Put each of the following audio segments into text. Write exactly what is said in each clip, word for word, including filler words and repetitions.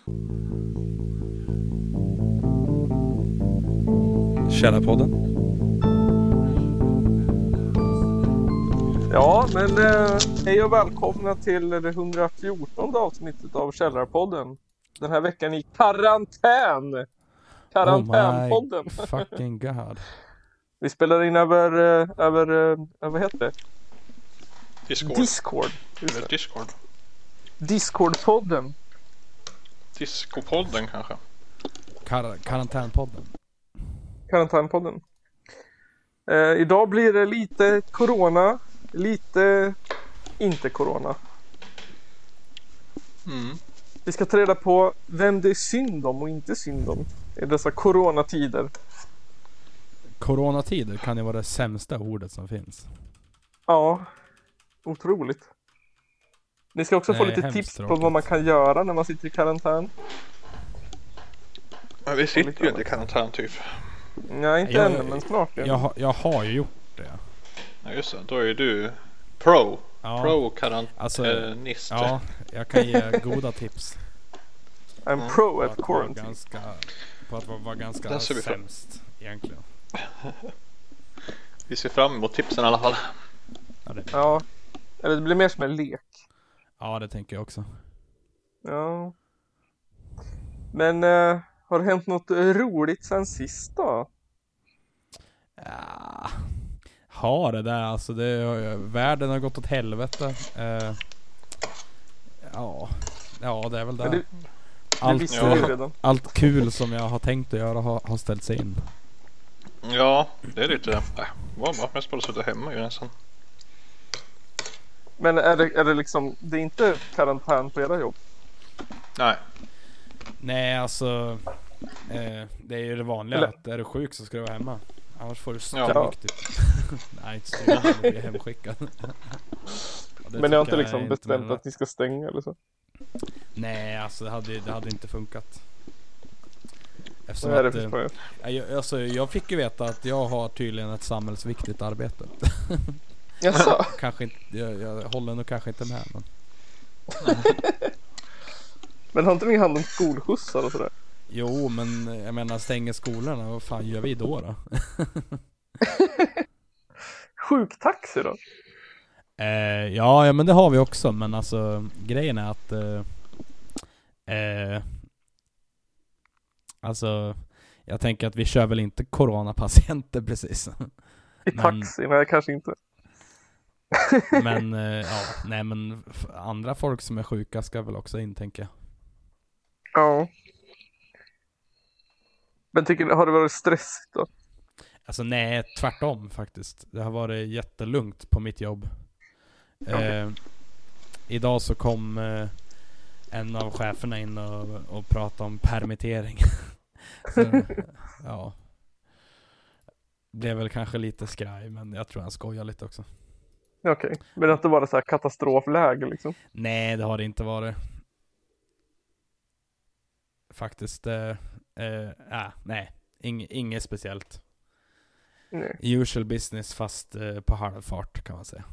Källarpodden. Ja, men eh, hej och välkomna till det hundrafjortonde avsnittet av Källarpodden. Den här veckan i karantän. Karantänpodden. Oh my fucking god. Vi spelar in över, eh, över, eh, vad heter det? Discord. Discord. Eller Discord. Discord-podden. Discopodden kanske. Kar- karantänpodden. Karantänpodden. Eh, idag blir det lite corona, lite inte corona. Mm. Vi ska ta reda på vem det är synd om och inte synd om i dessa coronatider. Coronatider kan ju vara det sämsta ordet som finns. Ja, otroligt. Ni ska också få Nej, lite tips tråkigt. på vad man kan göra när man sitter i karantän. Ja, vi sitter ju inte i karantän typ. Nej, inte Jag- ännu, men snart. Jag, har- jag har ju gjort det. Ja just det, då är du pro. Ja, Pro alltså, karantänist. ja, jag kan ge goda tips. I'm Mm. pro På at att vara quarantine. ganska, på att vara, vara ganska Den ser vi fram- sämst egentligen. Vi ser fram emot tipsen i alla fall. Ja det, Ja, eller det blir mer som en lek. ja, det tänker jag också. Ja. Men eh, har det hänt något roligt sen sist då? Ja, har det där alltså. Det, världen har gått åt helvete. Eh, ja, ja, det är väl Men det. det, det Allt, visste ja. vi redan. allt kul som jag har tänkt att göra har, har ställt sig in. Ja, det är lite... Äh, var bara mest bara att sitta hemma ju nästan. Men är det, är det liksom, det är inte karantän på era jobb? Nej. Nej, alltså eh, det är ju det vanliga Eller- att är du sjuk så ska du vara hemma. Annars får du Ja. stryk typ. Nej, inte stryk, du blir hemskickad. Ja, det Men ni har tycker inte jag liksom är bestämt med att ni ska stänga eller så? Nej, alltså det hade, det hade inte funkat. Eftersom Nej, det att, eh, förstår jag. jag, alltså, jag fick ju veta att jag har tydligen ett samhällsviktigt arbete. Jaså? Kanske inte, jag, jag håller nog kanske inte med, men Men har inte ni hand om skolskjutsar och sådär? jo, men jag menar stänger skolorna, vad fan gör vi då då? Sjuktaxi då? Eh, ja, ja, men det har vi också. Men alltså, grejen är att eh, eh, alltså, jag tänker att vi kör väl inte coronapatienter precis. I Men- taxi? Nej, kanske inte. Men eh, ja, nej, men f- andra folk som är sjuka ska väl också in, tänker jag. Ja. Men tycker ni, har det varit stressigt då? Alltså nej, tvärtom faktiskt. Det har varit jättelugnt på mitt jobb. Eh, Okej. Idag så kom eh, en av cheferna in och, och pratade om permittering. Så, ja. Blev väl kanske lite skraj, men jag tror han skojar lite också. Okej. Men det har inte varit så här katastrofläge liksom? Nej, det har det inte varit. Faktiskt, eh, eh, äh, nej. Ing, inget speciellt. Nej. Usual business fast eh, på halvfart kan man säga.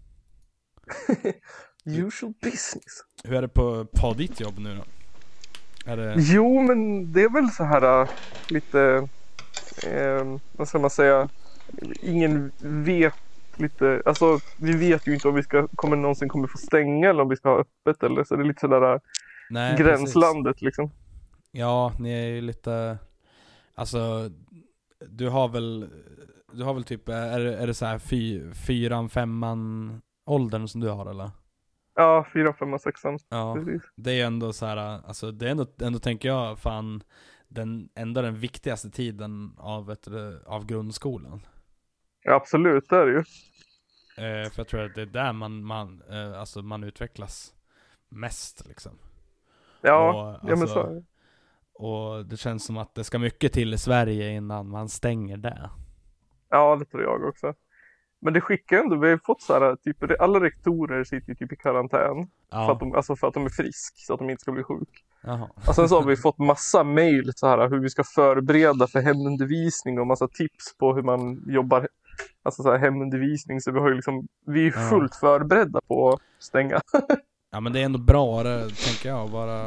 Usual business. Hur är det på, på ditt jobb nu då? Är det... Jo, men det är väl så här äh, lite, eh, vad ska man säga, ingen vet lite, alltså vi vet ju inte om vi ska, kommer någonsin kommer få stänga eller om vi ska ha öppet eller så det är lite sådär äh, Nej, gränslandet precis. liksom. Ja, ni är ju lite... Alltså, du har väl... Du har väl typ... Är, är det så här fy, fyran, femman åldern som du har, eller? Ja, fyra, femma, sexan. Ja, Precis. det är ju ändå så här... Alltså, det är ändå, ändå tänker jag, fan... Den, ändå den viktigaste tiden av, ett, av grundskolan. Ja, absolut, det är det ju. Eh, för jag tror att det är där man, man, eh, alltså man utvecklas mest, liksom. Ja, Och, ja men alltså, så är det. Och det känns som att det ska mycket till i Sverige innan man stänger det. Ja, det tror jag också. Men det skickar ändå, vi har ju fått så här, typ, alla rektorer sitter ju typ i karantän. Ja. För, att de, alltså för att de är frisk, så att de inte ska bli sjuk. Jaha. Och sen så har vi fått massa mejl så här hur vi ska förbereda för hemundervisning och massa tips på hur man jobbar, alltså så här hemundervisning. Så vi har ju liksom, vi är fullt förberedda på att stänga. Ja, men det är ändå bra, det, tänker jag, att vara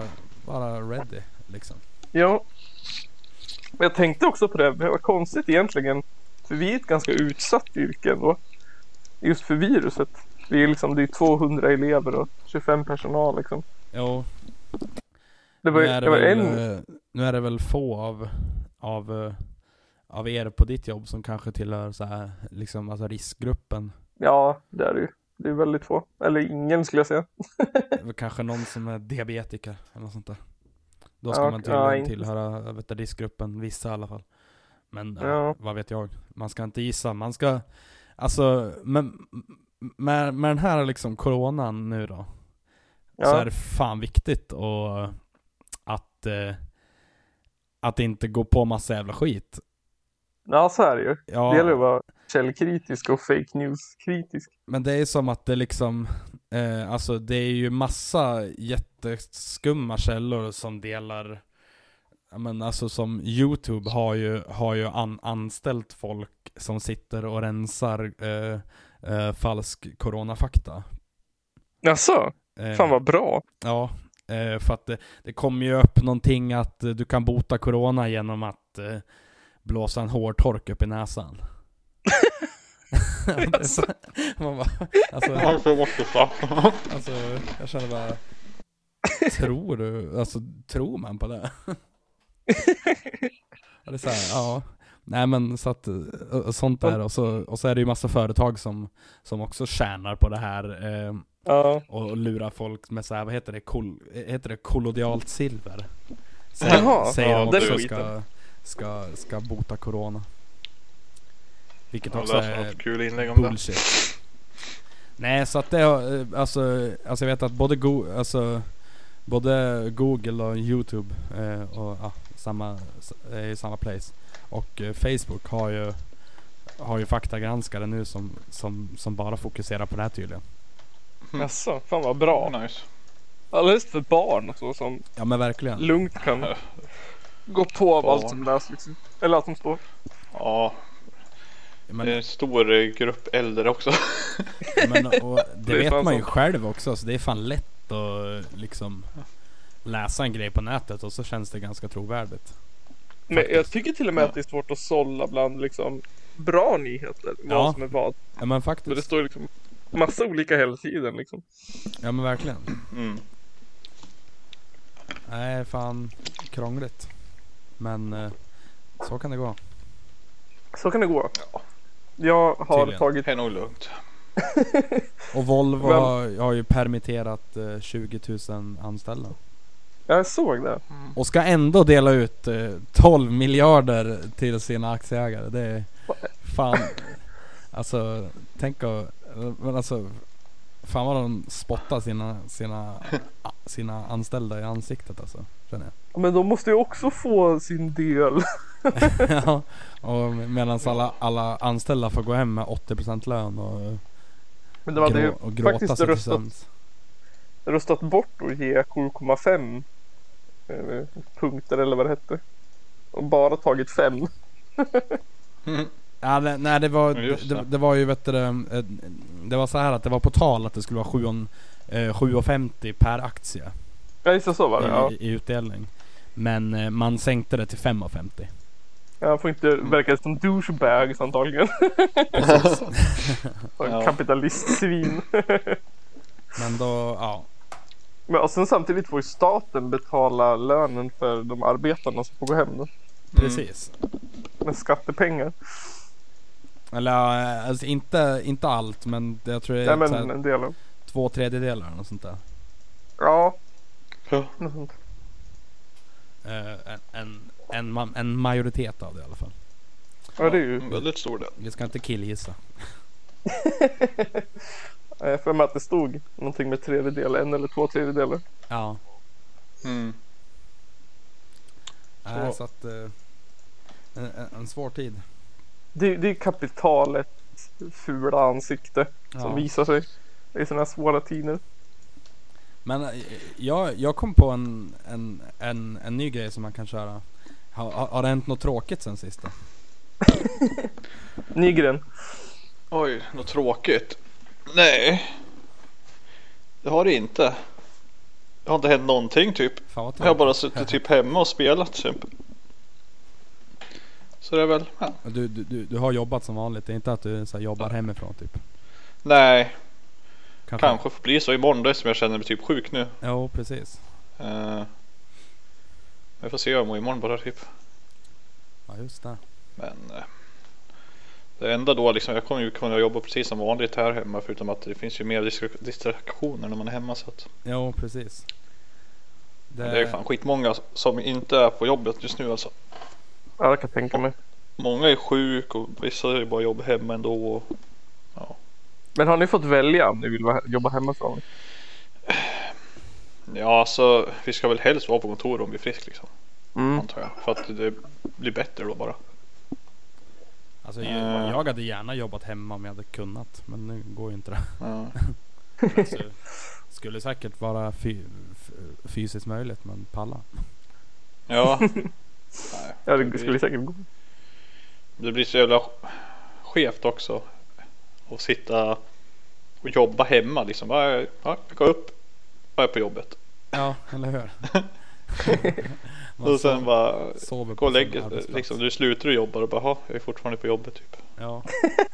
vara ready liksom. Ja. Men jag tänkte också på det. Det var konstigt egentligen. För vi är ett ganska utsatt yrke ändå. Just för viruset. Vi är liksom, det är tvåhundra elever och tjugofem personal liksom. Jo. Det var, nu, är det det var väl, en... nu är det väl få av, av, av er på ditt jobb som kanske tillhör så här, liksom, alltså riskgruppen. Ja, det är det ju. Det är väldigt få. Eller ingen skulle jag säga. Kanske någon som är diabetiker eller något sånt där. Då ska Ja, man tydligen ja, tillhöra vet du, riskgruppen, vissa i alla fall. Men ja. Ja. vad vet jag. Man ska inte gissa. Man ska, alltså, med, med, med den här liksom coronan nu då. Ja. Så är det fan viktigt och att, eh, att inte gå på massa jävla skit. Ja, så är det ju. Ja. Det gäller att vara källkritisk och fake news-kritisk. Men det är som att det liksom, eh, alltså det är ju massa jätteskumma källor som delar, ja men alltså som YouTube har ju, har ju an, anställt folk som sitter och rensar eh, eh, falsk coronafakta. Jaså? Eh, Fan vad bra. Ja, eh, för att det, det kommer ju upp någonting att eh, du kan bota corona genom att eh, blåsa en hårtork upp i näsan. Alltså. Man bara, alltså, alltså, jag känner bara, tror du, alltså tror man på det? Ja, det är så här, ja. Nej men så att och sånt där och så, och så är det ju massa företag som, som också tjänar på det här eh, Ja. och lurar folk med så här, vad heter det, Kol, heter det kollodialt silver? Jaha, Säger ja, de det också är ska, ska, ska bota corona. Vilket också Jag är kul inlägg om bullshit. Nej, så att det har, alltså, alltså jag vet att både, Go, alltså, både Google och YouTube eh, och ja, samma, är i samma place. Och eh, Facebook har ju har ju faktagranskare nu som, som, som bara fokuserar på det här tydligen. Mm. Jaså, fan vad bra. det. Nice. Alldeles för barn och så som Ja men verkligen. lugnt kan gå på av Barn. allt som läs liksom. Eller allt som står. Ja, Men, det är en stor eh, grupp äldre också. men, och det, Det är vet fan man ju så. själv också, så det är fan lätt att liksom läsa en grej på nätet och så känns det ganska trovärdigt. Men jag Faktiskt. tycker till och med att det är svårt att sålla bland liksom bra nyheter. Vad Ja. som är vad. Ja men Men det faktiskt. står liksom massa olika hela tiden liksom. Ja men verkligen. Mm. Nej fan krångligt. Men eh, så kan det gå. Så kan det gå. Jag har Tydligen. tagit Det är nog lugnt. Och Volvo Men- har, har ju permitterat eh, tjugo tusen anställda. Jag såg det. Och ska ändå dela ut eh, tolv miljarder till sina aktieägare. Det är fan. Alltså tänk att, men alltså fan vad de spottar sina, sina, sina anställda i ansiktet alltså, känner jag. Men de måste ju också få sin del. Ja, och medan alla, alla anställda får gå hem med åttio procent lön och, Men de hade ju grå, och gråta faktiskt sig till röstat, sömns. röstat bort och ge sju komma fem eh, punkter eller vad det hette. Och bara tagit fem. Ja, det, nej det var, Ja, just det, det. det var ju vet du, det, det var så här att det var på tal att det skulle vara sju komma femtio per aktie Ja, just det, så var det. Ja. i, i utdelning. Men eh, man sänkte det till fem komma femtio. Jag får inte verka som douchebags antagligen. Ja. Kapitalistsvin. Men då, ja. Men och sen samtidigt får ju staten betala lönen för de arbetarna som får gå hem då. Precis. Med skattepengar. Eller ja, alltså inte, inte allt, men jag tror det är Nej, så men här, en del av. två tredjedelar och sånt där. Ja. Ja. något sånt. Eh, en, en, en, ma- en majoritet av det i alla fall. Ja, det är ju. En väldigt stor del. Vi ska inte killgissa. Jag för mig att det stod någonting med tredjedel, en eller två tredjedelar. Ja. Mm. Nej, Så. så att eh, en, en, en svår tid. Det, det är kapitalets fula ansikte som Ja. visar sig i sådana här svåra tider. Men eh, jag, jag kom på en, en, en, en ny grej som man kan köra. Har, har, har det hänt något tråkigt sen sist då? Nygren. Oj, något tråkigt. Nej. Det har det inte. Det har inte hänt någonting typ. Fan vad Jag har bara suttit typ hemma och spelat till exempel. Så det är väl, ja. Du, du, du, du har jobbat som vanligt, det är inte att du så här, jobbar hemifrån typ? Nej, Kanske, kanske får bli så imorgon då som jag känner mig typ sjuk nu. Jo, precis. Uh, jag får se hur jag mår imorgon bara typ. Ja, just det. Men uh, det enda då liksom, jag kommer ju kunna jobba precis som vanligt här hemma, förutom att det finns ju mer distra- distraktioner när man är hemma så att. Jo, precis. Det, Det är ju fan skitmånga som inte är på jobbet just nu alltså. Ja, det kan jag tänka mig. Många är sjuk och vissa är bara jobba hemma ändå och, ja. Men har ni fått välja om ni vill vara- jobba hemifrån? Ja, alltså vi ska väl helst vara på kontor om vi är frisk liksom, Mm. antar jag. För att det blir bättre då bara. Alltså, Eh. jag, jag hade gärna jobbat hemma om jag hade kunnat, men nu går ju inte det. Ja. Alltså, skulle säkert vara fy, f- fysiskt möjligt, men palla. Ja. Nej, Ja, det skulle säkert gå. det blir så jävla skevt också att sitta och jobba hemma liksom. Ja, jag går upp, jag är på jobbet. Ja, eller hur? Man Och sen sov- bara sover gå på och sin lägga arbetsplats. liksom, du slutar och jobbar och bara, "Ha, jag är fortfarande på jobbet typ." Ja,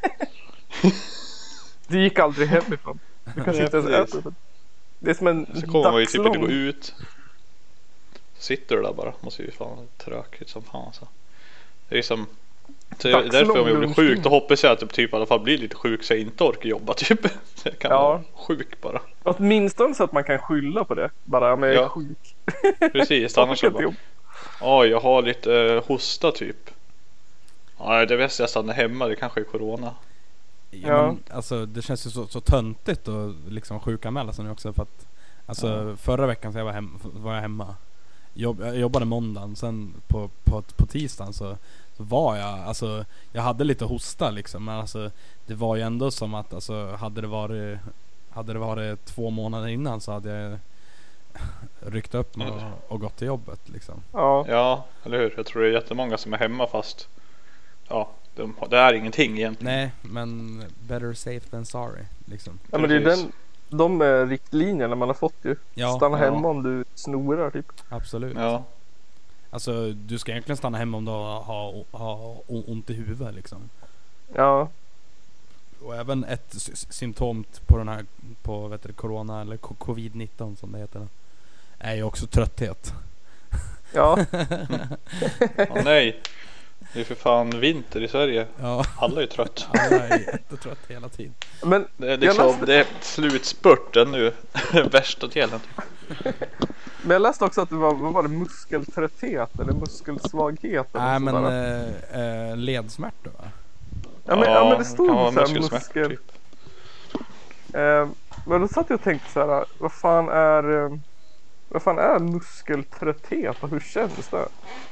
Du gick aldrig hemifrån. Du kanske Ja, inte ens precis. äter. Det är som en Så kommer man ju typ inte dagslång- gå ut. Så sitter du där bara. Måste ju fan tråkigt som fan så. Det är som så det är Dagslång därför om jag blir lunchtid. sjuk då hoppas jag att jag typ i alla fall blir lite sjuk så jag inte orkar jobba typ. Så jag kan Ja. vara sjuk bara. Åtminstone så att man kan skylla på det. Bara, men jag är Ja. sjuk. Precis, Jag annars orkar så inte bara, jobba. oj jag har lite eh, hosta typ. Ja det är bäst jag stannar hemma, det kanske är corona. ja, Ja. men, alltså det känns ju så, så töntigt att liksom sjukanmäla sig nu också, för att alltså Ja. förra veckan så jag var, hem, var jag hemma. Jobb, jag jobbade måndagen, sen på, på, på tisdagen så, så var jag, alltså jag hade lite hosta liksom, men alltså det var ju ändå som att alltså hade det varit hade det varit två månader innan så hade jag ryckt upp mig och, och gått till jobbet liksom. Ja. Ja, eller hur? Jag tror det är jättemånga som är hemma fast ja, de, det är ingenting egentligen. Nej, men better safe than sorry liksom. Ja, men det är Precis. den, de eh, riktlinjerna man har fått ju. Ja, Stanna ja. hemma om du snorar typ. absolut. Ja, Alltså du ska egentligen stanna hemma om du har, har, har ont i huvudet liksom. Ja. Och även ett sy- symptom på den här på vet du, corona eller co- covid nitton som det heter är ju också trötthet. Ja. Åh, nej. Det är för fan vinter i Sverige. Ja, Alla är ju trött. alla är jättetrött hela tiden. Men Det är Jag liksom, läste- det är slutspurten nu. Värsta delen. Men jag läste också att det var, vad var det, muskeltrötthet eller muskelsvaghet eller Nej men sådär. eh, eh, ledsmärta va? ja, men, ja men det kan stod vara så här muskelsmärta, muskel. typ. Eh, men då satt jag och tänkte så här, vad fan är eh, vad fan är muskeltrötthet och hur känns det?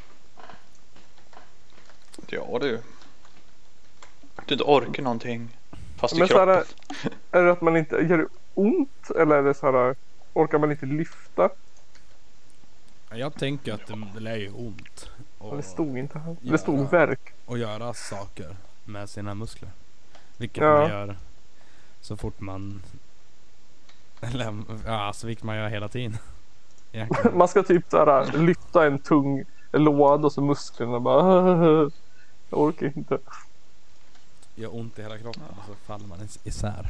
Ja du. Du inte orkar någonting. Fast i Men så kroppen. här, är det att man inte gör det ont eller är det så här, orkar man inte lyfta? Jag tänker att det, det lär ju ont Ja, och, det stod inte här. Ja, Det stod ja. verk. och göra saker med sina muskler. Vilket Ja. man gör så fort man eller ja, alltså vilket man gör hela tiden. Egentligen. Man ska typ så här, lyfta en tung låda och så musklerna bara jag orkar inte. Gör ont i hela kroppen och så faller man is- isär.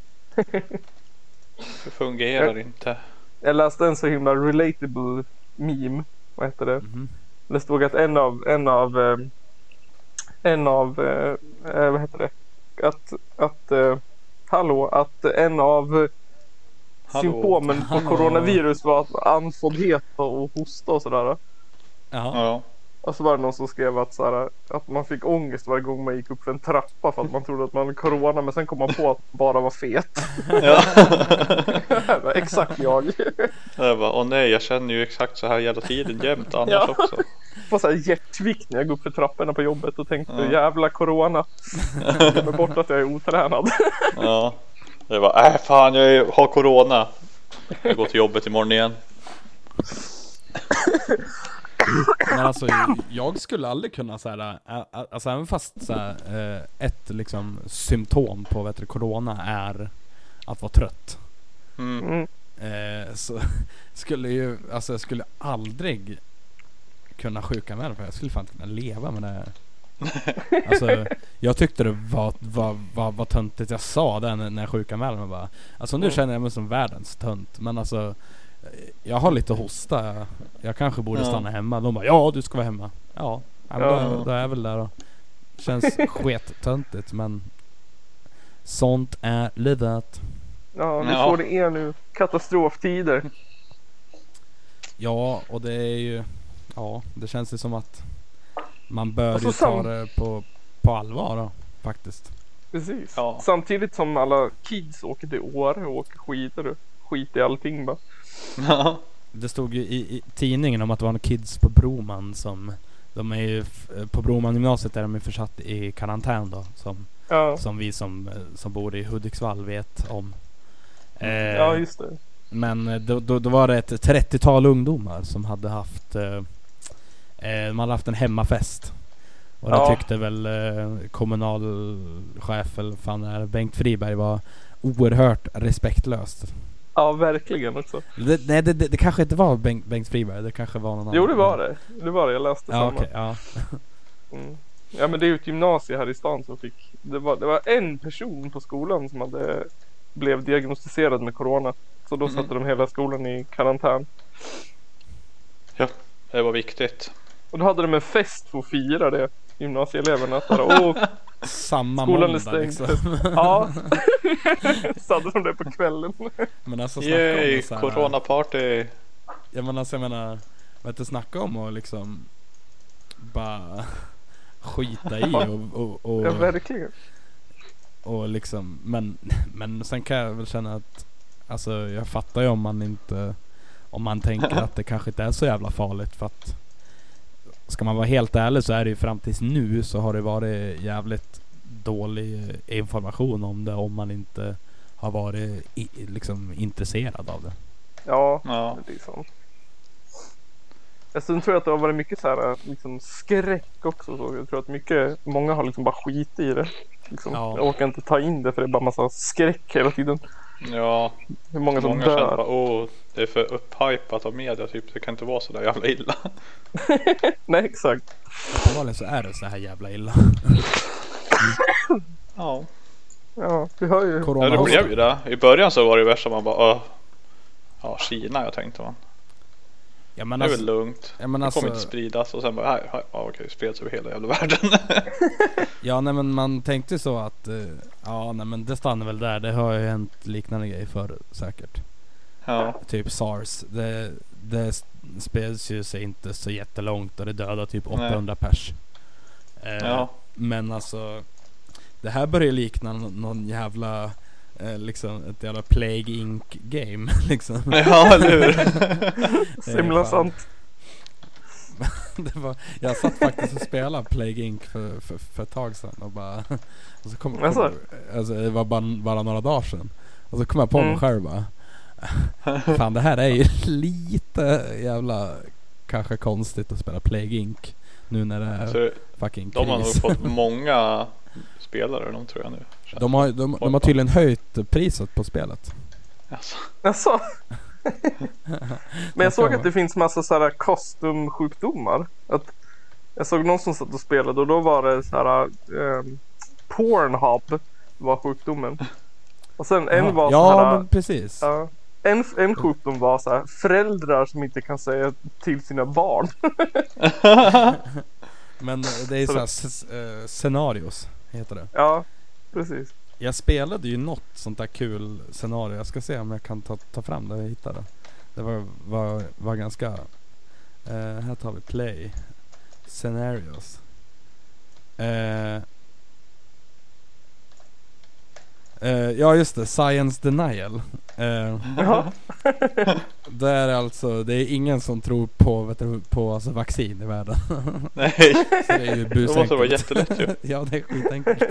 Det fungerar inte. Jag läste en så himla relatable meme. Vad heter det? Mhm. Det stod att en av en av eh, en av eh, eh, vad heter det? Att att eh, hallå att en av Hallå. symptomen på Hallå. coronavirus var att andfåddhet och hosta och sådär. Jaha. Ja. Och så var det någon som skrev att, så här, att man fick ångest varje gång man gick upp för en trappa för att man trodde att man hade corona, men sen kom man på att man bara var fet. Ja. Det var exakt jag. Jag bara, åh nej, jag känner ju exakt så här hela tiden jämt annars Ja. också. Får så här hjärtvikt när jag går upp för trapporna på jobbet och tänkte Ja. jävla corona. Jag glömmer bort att jag är otränad. Ja. Jag bara, äh fan jag är- har corona. Jag går till jobbet imorgon igen. Men alltså jag skulle aldrig kunna så här, ä- ä- alltså även fast så här, eh, ett liksom symptom på vet du, corona är att vara trött. Mm. Mm. eh, så skulle ju, alltså jag skulle aldrig kunna sjukanmäla för jag skulle fan inte kunna leva med det här. Alltså jag tyckte det var var, var, var töntigt jag sa det när, när jag sjukanmälde mig bara. Alltså nu känner jag mig som världens tönt. Men alltså jag har lite hosta. Jag, jag kanske borde stanna hemma. De bara, ja du ska vara hemma. Ja, ja, Ja. Då, då är jag väl där då. Känns skittöntigt men sånt är livet. Ja, det är Ja. så det är nu. Katastroftider. Ja, och det är ju, ja, det känns ju som att man bör Alltså, ju ta sam- det på, på allvar då, faktiskt. Precis. Ja. Samtidigt som alla kids åker till Åre och åker skidor och skit i allting bara. Ja. Det stod ju i, i tidningen om att det var några kids på Broman som, de är ju, f- på Broman gymnasiet är de ju försatt i karantän då, som, Ja, som vi som, som bor i Hudiksvall vet om. Eh, ja just det. Men eh, då, då, då var det ett trettiotal ungdomar som hade haft eh, eh, de hade haft en hemmafest. Och det Ja. tyckte väl eh, kommunalchef eller fan är Bengt Friberg var oerhört respektlöst. Ja, verkligen också. Det, nej, det, det, det kanske inte var Bengt, Bengt Friberg, det kanske var någon annan. Jo, det var det. Det var det, jag läste Ja, samma. okej, ja. Mm. Ja, men det är ju ett gymnasium här i stan som fick. Det var, det var en person på skolan som hade blev diagnostiserad med corona. Så då Mhm. satte de hela skolan i karantän. Ja, det var viktigt. Och då hade de en fest för att fira det. Gymnasieeleverna. Så här, åh, Samma skolan är måndag stängd. liksom. Ja. Så hade de det på kvällen. Men alltså snacka om Yay, det så här, coronaparty. ja men alltså jag menar, vet du, snacka om och liksom bara skita i och, och, och, Ja, verkligen. och liksom, men, men sen kan jag väl känna att alltså jag fattar ju om man inte, om man tänker att det kanske inte är så jävla farligt, för att ska man vara helt ärlig så är det ju fram tills nu så har det varit jävligt dålig information om det, om man inte har varit i, liksom intresserad av det. Ja, Ja. det är sant. Jag sen tror jag att det har varit mycket så här liksom skräck också. Så jag tror att mycket, många har liksom bara skit i det. Liksom, Ja. Jag orkar inte ta in det för det är bara massa skräck hela tiden. Ja, Hur många som många kände bara, dör. åh, det är för upphypat av media typ. Det kan inte vara så där jävla illa. Nej, exakt. Uppenbarligen så är det så här jävla illa. Ja, Ja, vi har ju. ja Corona det hosta. blev ju det. I början så var det värsta man bara, åh. Ja, Kina jag tänkte man. Ja men Det är alltså, väl lugnt. ja, men Det kommer inte alltså spridas och sen bara, nej, ja okej, det spreds över hela jävla världen. ja nej men man tänkte så att eh, ja nej men det stannar väl där. Det har ju hänt liknande grejer förr säkert. Ja, Typ SARS. Det, det spreds ju sig inte så jättelångt och det dödade typ åttahundra pers. Eh, ja. Men alltså det här börjar likna någon, någon jävla eh, liksom ett jävla Plague Inc game liksom. Ja, eller hur? Det är Himla fan- sant. det var, jag satt faktiskt och spelade Plague Inc för, för, för ett tag sedan och bara och så kom, kom Alltså? alltså det var bara, bara några dagar sedan och så kom jag på mig Mm. själv bara fan det här är ju lite jävla kanske konstigt att spela Plague Inc nu när det är Så fucking de har nog kris. fått många spelare, de tror jag nu. de, har, de, de har tydligen höjt priset på spelet. Alltså. Alltså. Men jag såg kan att det finns massa så här kostumsjukdomar. Att jag såg någon som satt och spelade och då var det så här um, Pornhub var sjukdomen. Och sen en Jaha. var så ja här, men precis. ja, en, en sjukdom var så här föräldrar som inte kan säga till sina barn. Men det är så här s- eh, scenarios heter det. Ja, precis. Jag spelade ju något sånt där kul scenario. Jag ska se om jag kan ta, ta fram det och hitta det. Det var, var, var ganska eh, här tar vi play scenarios. Eh, eh, ja just det, science denial. Eh, Ja. det är alltså, det är ingen som tror på, vet du, på alltså vaccin i världen. Nej, Så det är ju det måste vara busenkelt. jättelätt ju. Ja, det är skitenkelt.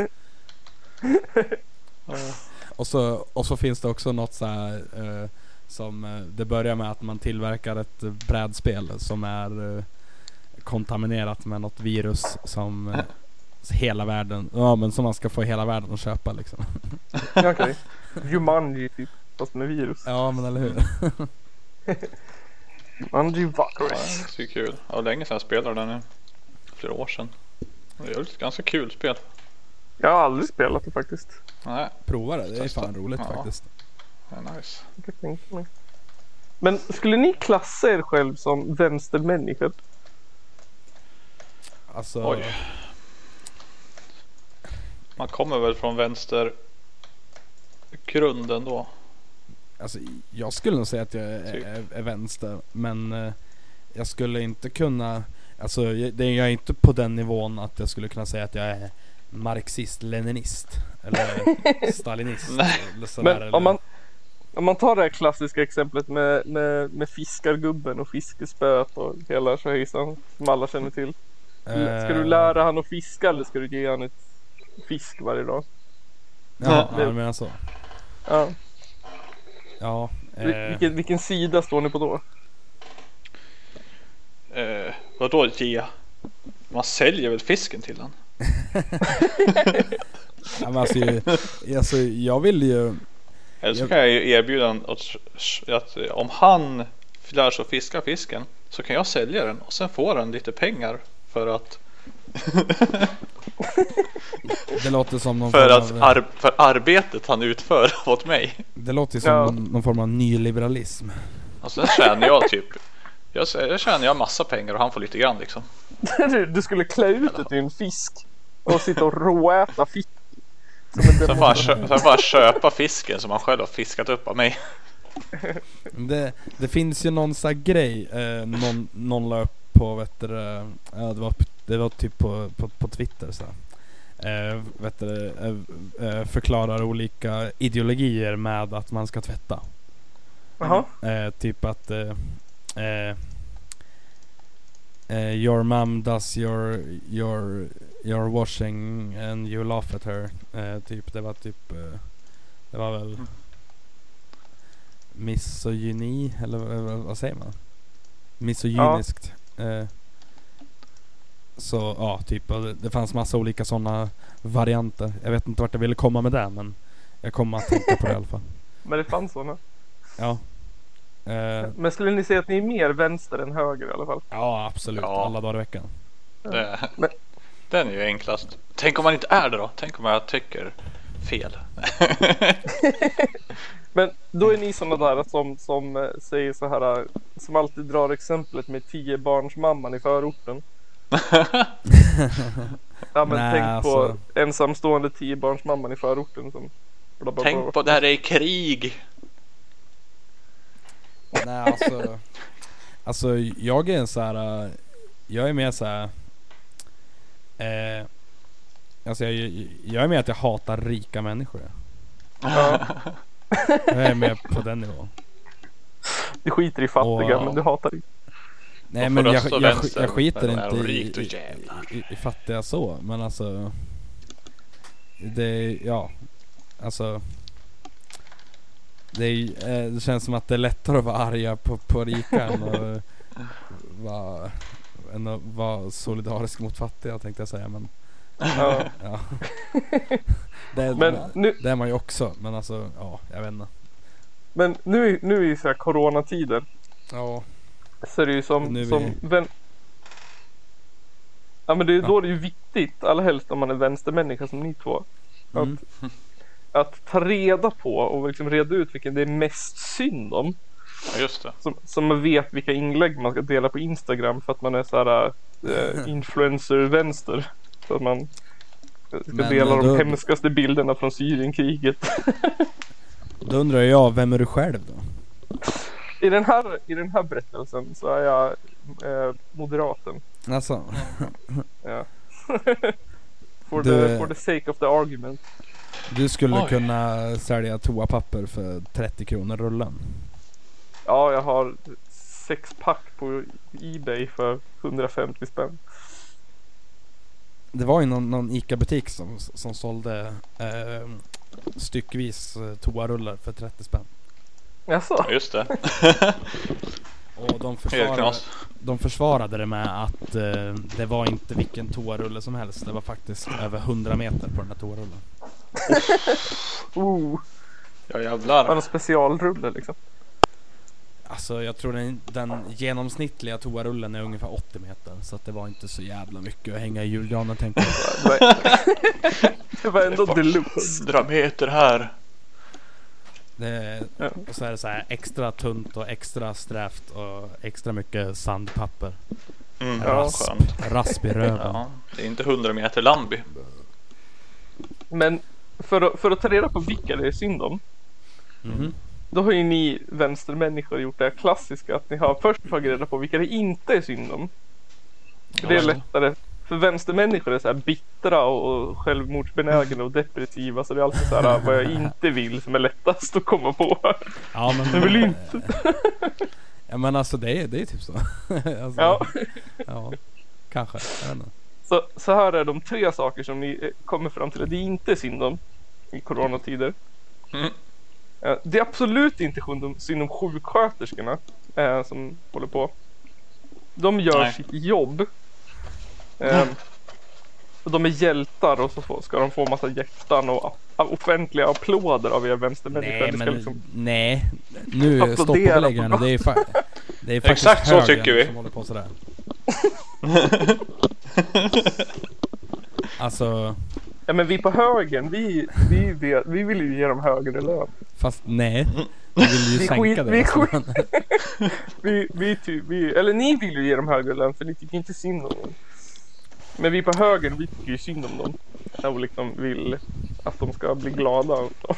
Ja. Och så, och så finns det också något så här eh, som eh, det börjar med att man tillverkar ett eh, brädspel som är eh, kontaminerat med något virus som eh, hela världen, ja men som man ska få hela världen att köpa liksom. Okej. Jumanji typ. fast med virus. Ja, men eller hur? Antivirus. Ja, det är kul. Ja, länge sedan jag spelade den nu. Flera år sedan. Det är ett ganska kul spel. Jag har aldrig spelat det faktiskt. Nej. Prova det, det är Testa. fan roligt Ja. faktiskt. Det är nice. Jag kan tänka mig. Men skulle ni klassa er själv som vänstermänniskor? Alltså, Oj. Man kommer väl från vänster grunden då. alltså jag skulle nog säga att jag är, Typ. är, är vänster, men eh, jag skulle inte kunna, alltså jag, det, jag är inte på den nivån att jag skulle kunna säga att jag är marxist-leninist eller stalinist. Nej. Eller sådär, Men eller, om man, om man tar det här klassiska exemplet med, med, med fiskargubben och fiskespöet och hela tjohejsan som alla känner till. eh, Ska du lära han att fiska eller ska du ge han ett fisk varje dag? Ja, Det- ja men alltså, Ja. ja. Vil- Eh, Vilken, vilken sida står ni på då? Eh, vadå ge? Man säljer väl fisken till den? ja, men alltså, ju- alltså, jag vill ju, Eller så Jag- kan jag ju erbjuda en att, att om han lär sig att fiska fisken så kan jag sälja den och sen får han lite pengar för att det låter som någon för, form att av, ar, för arbetet han utför åt mig. det låter som Ja. någon, någon form av nyliberalism. Och sen tjänar jag typ jag, jag tjänar jag massa pengar och han får lite grann liksom. Du, du skulle klä ut det till en fisk och sitta och råäta fisk. Som en Sen får, han demonstration. kö, sen får han köpa fisken som han själv har fiskat upp av mig. Det, det finns ju någon sån här grej, eh, någon, någon la upp på, vet du, det, ja, det var, det var typ på, på, på Twitter så här. Eh, vet du, eh, eh, förklarar olika ideologier med att man ska tvätta. Jaha. Eh, typ att eh, eh, eh, your mom does your, your, your washing and you laugh at her. Eh, typ, det var typ, eh, det var väl misogyni, eller vad, vad säger man? Misogyniskt. Eh, så ja, typ, och det, det fanns massa olika sådana varianter. Jag vet inte vart jag ville komma med det, men jag kommer att tänka på det i alla fall. Men det fanns såna. Ja. Eh, Men skulle ni säga att ni är mer vänster än höger i alla fall? ja, absolut. Ja. Alla dagar i veckan. Det, Men- den är ju enklast. Tänk om man inte är det då? Tänk om jag tycker fel. Men då är ni sådana där som, som eh, säger så här, eh, som alltid drar exemplet med tio barns mamman i förorten. Ja, men Nej, tänk alltså. på ensamstående tio barns mamman i förorten som bla, bla, bla. Tänk på det här är krig. Nej, alltså. Alltså, jag är en så här. äh, Jag är mer så här. Eh, alltså, jag, jag är mer att jag hatar rika människor. Ja, Jag är mer på den nivån. du skiter i fattiga Åh. men du hatar det. Nej, Och men får jag, rösta jag, vänster, jag skiter men är inte de i, rikt och i, jävlar. i, i fattiga så. Men alltså. Det, ja. Alltså. Det, är, eh, det känns som att det är lättare att vara arga på, på rika än att vara, än att vara solidarisk mot fattiga, tänkte jag säga. Men Ja. ja. Det, är- Men nu, det är man ju också. Men alltså, ja, jag vet inte. men nu, nu är ju så här coronatider. Ja. Så är det ju som, Nu är vi- som vän... Ja, men det är Ja. då det är ju viktigt, allra helst om man är vänstermänniska som ni två. Mm. Att ta reda på och liksom reda ut vilken det är mest synd om. Ja, just det. Som, som man vet vilka inlägg man ska dela på Instagram för att man är så här äh, influencer-vänster. Så att man ska Men dela då- de hemskaste bilderna från Syrienkriget. Då undrar jag, vem är du själv då? I den här, i den här berättelsen så är jag eh, moderaten. Alltså. Ja. for, Du- the, for the sake of the argument. Du skulle Oj. kunna sälja toapapper för trettio kronor rullen. Ja, jag har sex pack på eBay för hundrafemtio spänn. Det var ju någon, någon Ica-butik som, som sålde eh, styckvis eh, toarullar för trettio spänn. Jaså? Ja, just det. Och de Helt försvarade, knas. de försvarade det med att eh, det var inte vilken toarulle som helst. Det var faktiskt över hundra meter på den här toarullen. Oh. Ja jävlar. Har någon specialrulle liksom. Alltså jag tror den, den genomsnittliga toarullen är ungefär åttio meter. Så att det var inte så jävla mycket att hänga i julgranen, tänkte jag. Det var ändå deluxe. hundra meter här. Det, Ja. och så är det så här extra tunt och extra strävt och extra mycket sandpapper. Mm, Ja. ja. Skönt. Rasp i röven. Ja, det är inte hundra meter Landby. Men för att, för att ta reda på vilka det är synd om, Mhm. då har ju ni vänstermänniskor gjort det här klassiska att ni har först tagit reda på vilka det inte är synd om. För det är Ja. lättare. För vänstermänniskor är så här bittra och, och självmordsbenägna och depressiva, så det är alltid så här vad jag inte vill som är lättast att komma på. Ja, men Jag vill inte. Ja, men alltså det är, det är typ så. Alltså, Ja. ja, kanske. Jag vet inte. Så, så här är de tre saker som ni eh, kommer fram till att det inte är synd om i coronatider. Mm. Eh, Det är absolut inte synd om, synd om sjuksköterskorna eh, som håller på. De gör Nej. sitt jobb. Eh, och de är hjältar och så får, ska de få massa hjärtan och a- offentliga applåder av er vänstermänniskor. Nej, Det ska men liksom- nej. Nu Applådera stopp och belägg här nu. Det är, fa- det är faktiskt Exakt så högern tycker vi. som håller på sådär. Alltså, Ja, men vi på högern, vi, vi, vet, vi vill ju ge dem högre lön. fast nej. Vi vill ju Vi sänka skit- det. vi alltså. skit- Vi, vi, ty, vi, eller ni vill ju ge dem högre lön för ni tycker inte synd om dem. Men vi på högern, vi tycker ju synd om dem. Och liksom vill att de ska bli glada.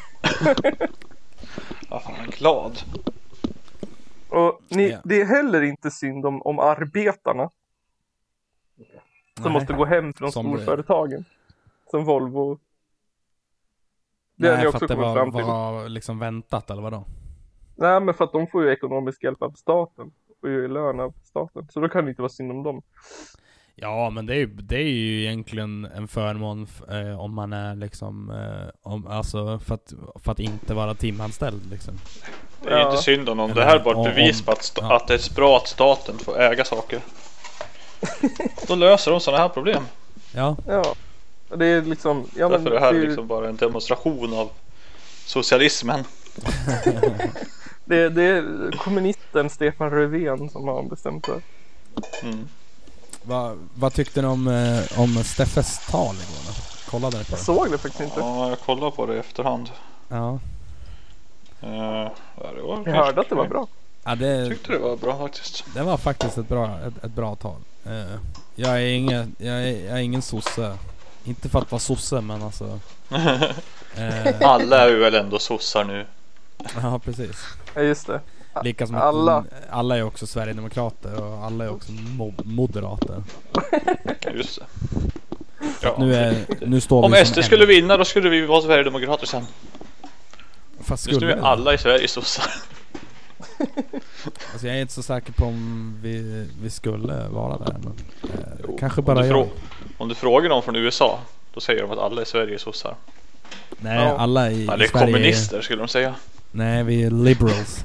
Ja, fan, glad. Och ni, Ja. det är heller inte synd om, om arbetarna som Nej. måste gå hem från Som storföretagen. Som Volvo. Det har ni Nej, för också att det kommit var, fram till. var liksom väntat, eller vadå? Nej, men för att de får ju ekonomisk hjälp av staten. Och ju lön av staten. Så då kan det inte vara synd om dem. Ja, men det är ju, det är ju egentligen en förmån f- eh, om man är liksom eh, om, alltså för att, för att inte vara timanställd liksom. Det är Ja. inte synd om dem. Det Eller här är bara om- ett bevis om- på att, sta- ja. att det är bra att staten får äga saker. Då löser de sådana här problem. Ja, Ja. Det är liksom... Ja, men Därför är det här det är- liksom bara en demonstration av socialismen. Det, det är kommunisten Stefan Löfven som har bestämt det. Mm. vad, vad tyckte ni om, eh, om Steffes tal igår då? Kollade ni på Jag det? såg det faktiskt inte. Ja, jag kollar på det i efterhand. Ja. Uh, ja, det var Jag hörde att det var bra. Ja, Jag det, tyckte det var bra faktiskt. det var faktiskt ett bra, ett, ett bra tal. Eh, jag är ingen, jag är, jag är ingen sosse. Inte för att vara sosse, men alltså. Eh, Alla är ju väl ändå sossar nu. ja, precis. Ja, just det. Lika som att Alla. alla är också Sverigedemokrater och alla är också mo- moderater. Just det. Ja. Nu, är, nu står Om vi S som D en. skulle vinna då skulle vi vara Sverigedemokrater sen. Fast Just nu skulle är vi? alla i Sverige sossar. Alltså jag är inte så säker på om vi, vi skulle vara där. Men, eh, Jo, kanske om bara du jag. frå- Om du frågar någon från U S A då säger de att alla i Sverige är sossar. Nej, Ja. alla i, Ja, i det är Sverige. kommunister skulle de säga. Nej, vi är liberals.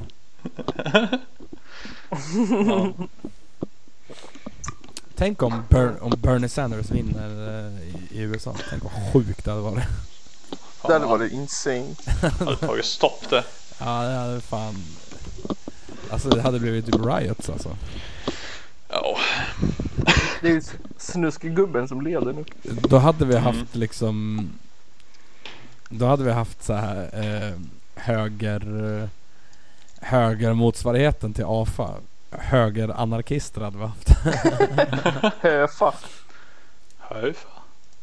Ja. Tänk om, Ber- om Bernie Sanders vinner eh, i, i U S A. Tänk vad sjukt det hade varit. Det hade varit insane. hade tagit stopp det. Ja, det hade fan. Alltså det hade blivit typ riots alltså. Ja. Det är ju snuskgubben som leder nu. Då hade vi haft Mm. liksom. Då hade vi haft så här eh, höger eh, höger motsvarigheten till A F A. Höger anarkister hade vi haft. Höfa. Hej fan.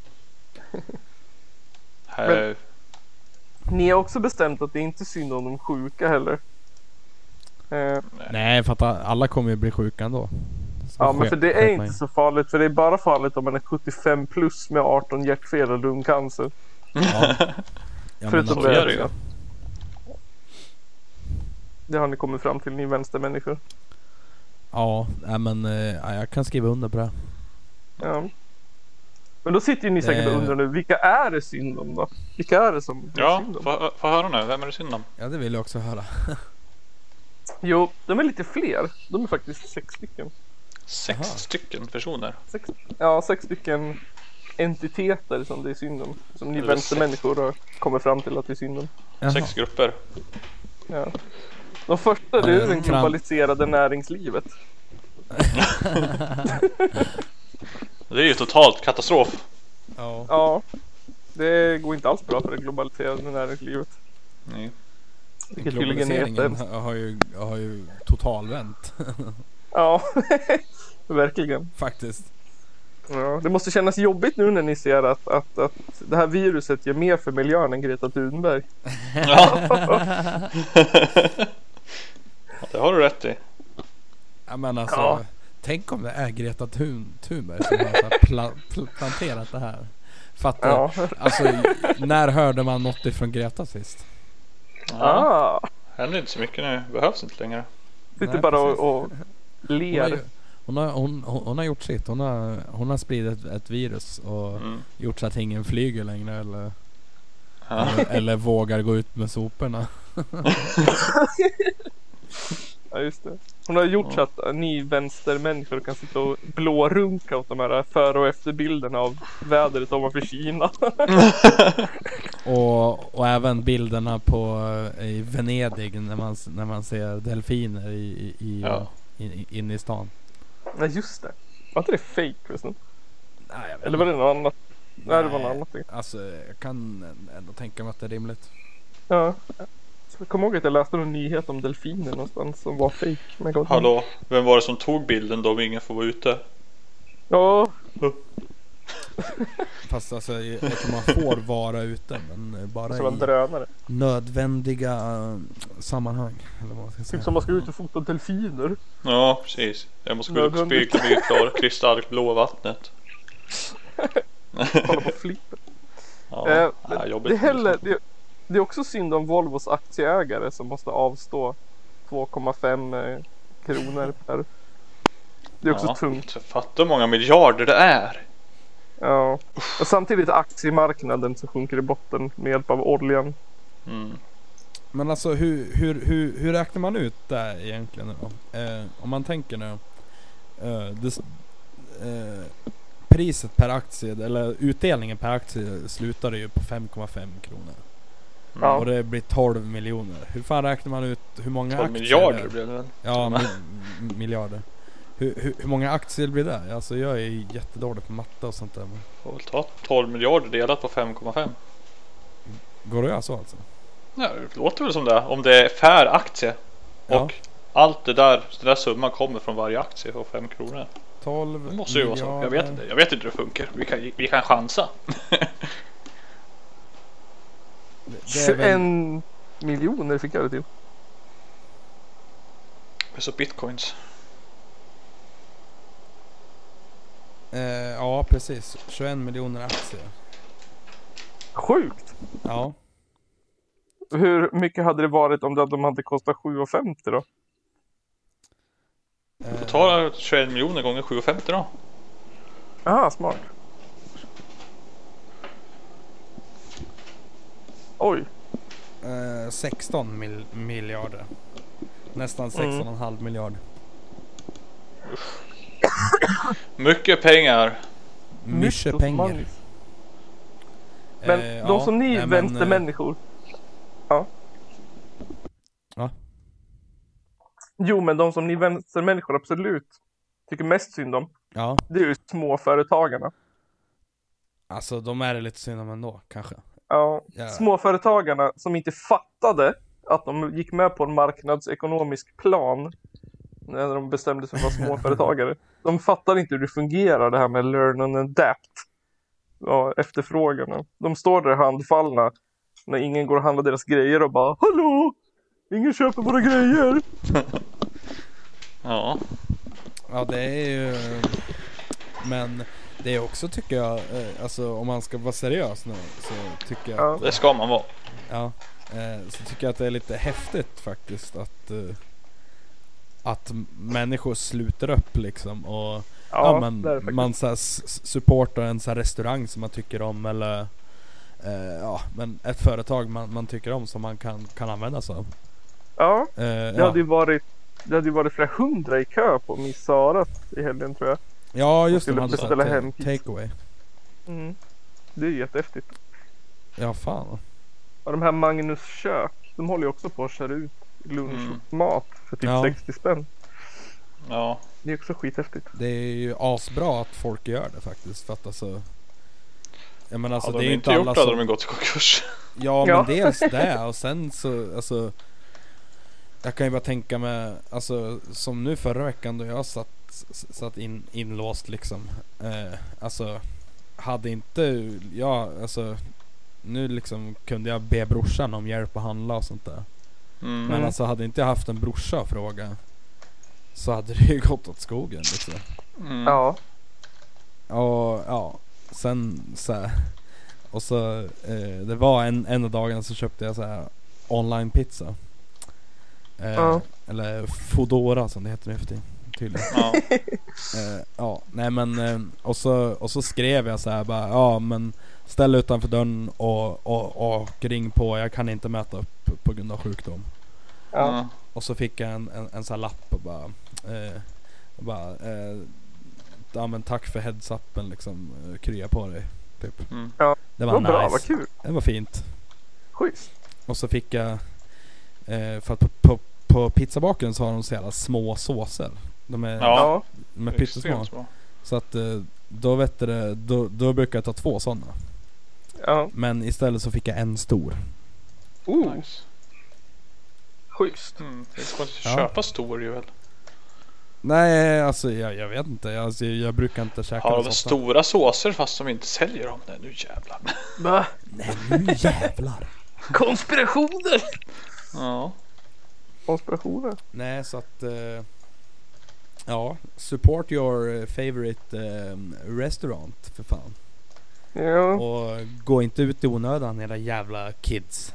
Hej. Ni har också bestämt att det är inte synd om de sjuka heller. Eh, Nej, för att alla kommer ju bli sjuka ändå. Så ja, men ske- för det är sket inte mig. så farligt. För det är bara farligt om man är sjuttiofem plus med arton hjärtfel och lungcancer. Ja. Ja, Förutom men, så det. är det ju. Det har ni kommit fram till, ni vänstermänniskor. ja, nej, men eh, ja, jag kan skriva under på det. Ja. Men då sitter ju ni säkert och Eh. undrar nu, vilka är det synd om då? Vilka är det som det är Ja, synd om? få, få höra nu. Vem är det synd om? Ja, det vill jag också höra. Jo, de är lite fler. De är faktiskt sex stycken. Sex Aha. stycken personer. Sex, ja, sex stycken entiteter som det är synd om. Som ni Eller vänstermänniskor har kommit fram till att det är synd om. Jaha. Sex grupper. Ja. De första det är Eh, det fram- globaliserade näringslivet. Det är ju totalt katastrof. Ja. Ja, det går inte alls bra för det globaliserade näringslivet. Nej. Vilket tydligen är Globaliseringen jätte... har ju, har ju totalvänt. Ja, verkligen. Faktiskt. Ja, det måste kännas jobbigt nu när ni ser att, att, att det här viruset gör mer för miljön än Greta Thunberg. Ja. Det har du rätt i. Ja, men alltså, Ja. tänk om det är Greta Thun, Thunberg som har så här pla, pl, planterat det här. För att, Ja. alltså, när hörde man något ifrån Greta sist? Ja. Ah, Händer inte så mycket nu. Behövs inte längre. sitter Nej, bara precis. och, och Hon har, ler. ju- hon, har, hon, hon, hon har gjort sitt. Hon har, hon har spridit ett virus och Mm. gjort så att ingen flyger längre eller, Ja. eller, eller vågar gå ut med soporna. Ja, just det. Hon har gjort Ja. så att ni vänstermänniskor kan sitta och blårunka åt de här före och efterbilderna av vädret ovanför Kina. Och, och även bilderna på eh, i Venedig när man, när man ser delfiner i, i, i, Ja. in, inne i stan. Nej, just det. Var inte det fake förresten? Nej, jag vet Eller var det något annat? Nej, det var något annat. Alltså jag kan ändå tänka mig att det är rimligt. Ja. Så jag kommer ihåg att jag läste någon nyhet om delfiner någonstans som var fake. Men gott. Hallå, vem var det som tog bilden då om ingen får vara ute? Ja, Fast alltså jag tror man får vara ute men bara som en i drönare. nödvändiga eh, sammanhang. Eller vad man ska säga. Typ som man ska ut och fota delfiner. Ja, precis. Jag måste gå ut och Nödvändigt. spegla mig i klar kristallblå vattnet. Kolla på flippen. Ja, Eh, ja, jobbigt. det, är heller, det, det är också synd om Volvos aktieägare som måste avstå två komma fem eh, kronor per. Det är också Ja, tungt. så fatta hur många miljarder det är. Ja. Och samtidigt aktiemarknaden som sjunker i botten med hjälp av oljan. Mm. Men alltså hur, hur, hur, hur räknar man ut det egentligen nu då? Eh, om man tänker nu eh, det, s- eh, priset per aktie eller utdelningen per aktie slutade ju på fem komma fem kronor. Ja. Och det blir tolv miljoner. Hur fan räknar man ut hur många tolv aktier miljarder det blev det väl? Ja, mi- m- miljarder. Hur, hur, hur många aktier blir det? Alltså jag är jättedålig på matte och sånt där. Men Får väl ta tolv miljarder delat på fem komma fem. går det att göra så alltså? Ja, det låter väl som det. Om det är per aktie. Ja. Och allt det där, den där summan kommer från varje aktie för fem kronor. tolv Det måste ju vara så. Jag vet inte. Jag vet inte hur det funkar. Vi kan, vi kan chansa. Det är väl, tjugoen miljoner fick jag det till. Så bitcoins. eh, ja, precis. tjugoen miljoner aktier. Sjukt! Ja. Hur mycket hade det varit om de hade kostat sju komma femtio då? Eh, Ta tjugoen miljoner gånger sju komma femtio då. Aha, smart. Oj. eh, sexton mil- miljarder. Nästan sexton komma fem miljard. Mycket pengar. Mycket Mycket pengar. money. Men Eh, de ja, som ni nej, men, eh, vänstermänniskor. Ja. Va? Jo, men de som ni vänstermänniskor absolut tycker mest synd om, Ja, det är ju småföretagarna. alltså de är det lite synd om ändå, kanske. Ja, Ja. småföretagarna som inte fattade att de gick med på en marknadsekonomisk plan när de bestämde sig för att vara småföretagare. De fattar inte hur det fungerar, det här med learn and adapt. Ja, efterfrågan. De står där handfallna när ingen går och handlar deras grejer och bara hallå! Ingen köper våra grejer! Ja. Ja, det är ju... Men det är också, tycker jag, eh, alltså om man ska vara seriös nu, så tycker jag... Ja. Det ska man vara. Ja, eh, så tycker jag att det är lite häftigt faktiskt att eh, att m- människor sluter upp liksom och ja, Ja, men det är det faktiskt. man så här, s- supportar en så här restaurang som man tycker om eller eh, ja, men ett företag man, man tycker om som man kan, kan använda sig av. Ja, Eh, det ja. hade ju varit det hade ju varit flera hundra i kö på Miss Sarat i helgen tror jag. ja, just det, skulle man hade beställa sånt hem ta- takeaway. Mm. Det är jättehäftigt. Ja, fan. Och de här Magnus kök, de håller ju också på att köra ut lunchmat för typ Ja. sextio spänn. Ja. Det är också skithäftigt. Det är ju asbra att folk gör det faktiskt. För att alltså, jag menar, alltså, Hade det är de ju inte inte gjort alla det hade som... de gått i konkurs. Ja, Ja. men dels det och sen så, alltså, jag kan ju bara tänka mig, alltså, som nu förra veckan då jag satt, satt in, inlåst liksom, eh, alltså, hade inte, ja, alltså, nu liksom kunde jag be brorsan om hjälp att handla och sånt där. Mm. Men alltså, hade inte jag haft en brorsa att fråga, så hade det ju gått åt skogen liksom. Mm. Ja. Och ja, sen så här, och så eh, det var en, en av dagarna så köpte jag så här online pizza. Eh, Ja. Eller Foodora som det heter nu för tiden, tydligen. Ja. Eh, ja, nej men eh, och så och så skrev jag så här bara, ja men ställ utanför dörren och, och, och ring på, jag kan inte möta upp på grund av sjukdom. Ja. Mm. Och så fick jag en, en, en sån här lapp och bara, eh, och bara eh, ja men tack för heads-upen liksom, eh, krya på dig typ. Mm. Ja. Det Det var var nice. bra, vad kul. Det var fint. Schysst. Och så fick jag eh, för att på, på, på pizzabakaren så har de så jävla små såser. De är, Ja. Ja. de är pyttesmå. Extremt små. Så att eh, då vet du det, då, då brukar jag ta två sådana. Ja. Men istället så fick jag en stor. Oh, Nice. schysst. Mm. Det ska inte Ja. köpa stor ju väl. Nej, alltså jag, jag vet inte. Jag, alltså, jag brukar inte käka Har något de sånt. stora såser fast de inte säljer dem? Nej, nu jävlar. Va? Nej, nu jävlar. Konspirationer! Ja. Konspirationer. Nej, så att eh, ja, support your eh, favorite eh, restaurant för fan. Ja. Och gå inte ut i onödan, era jävla kids.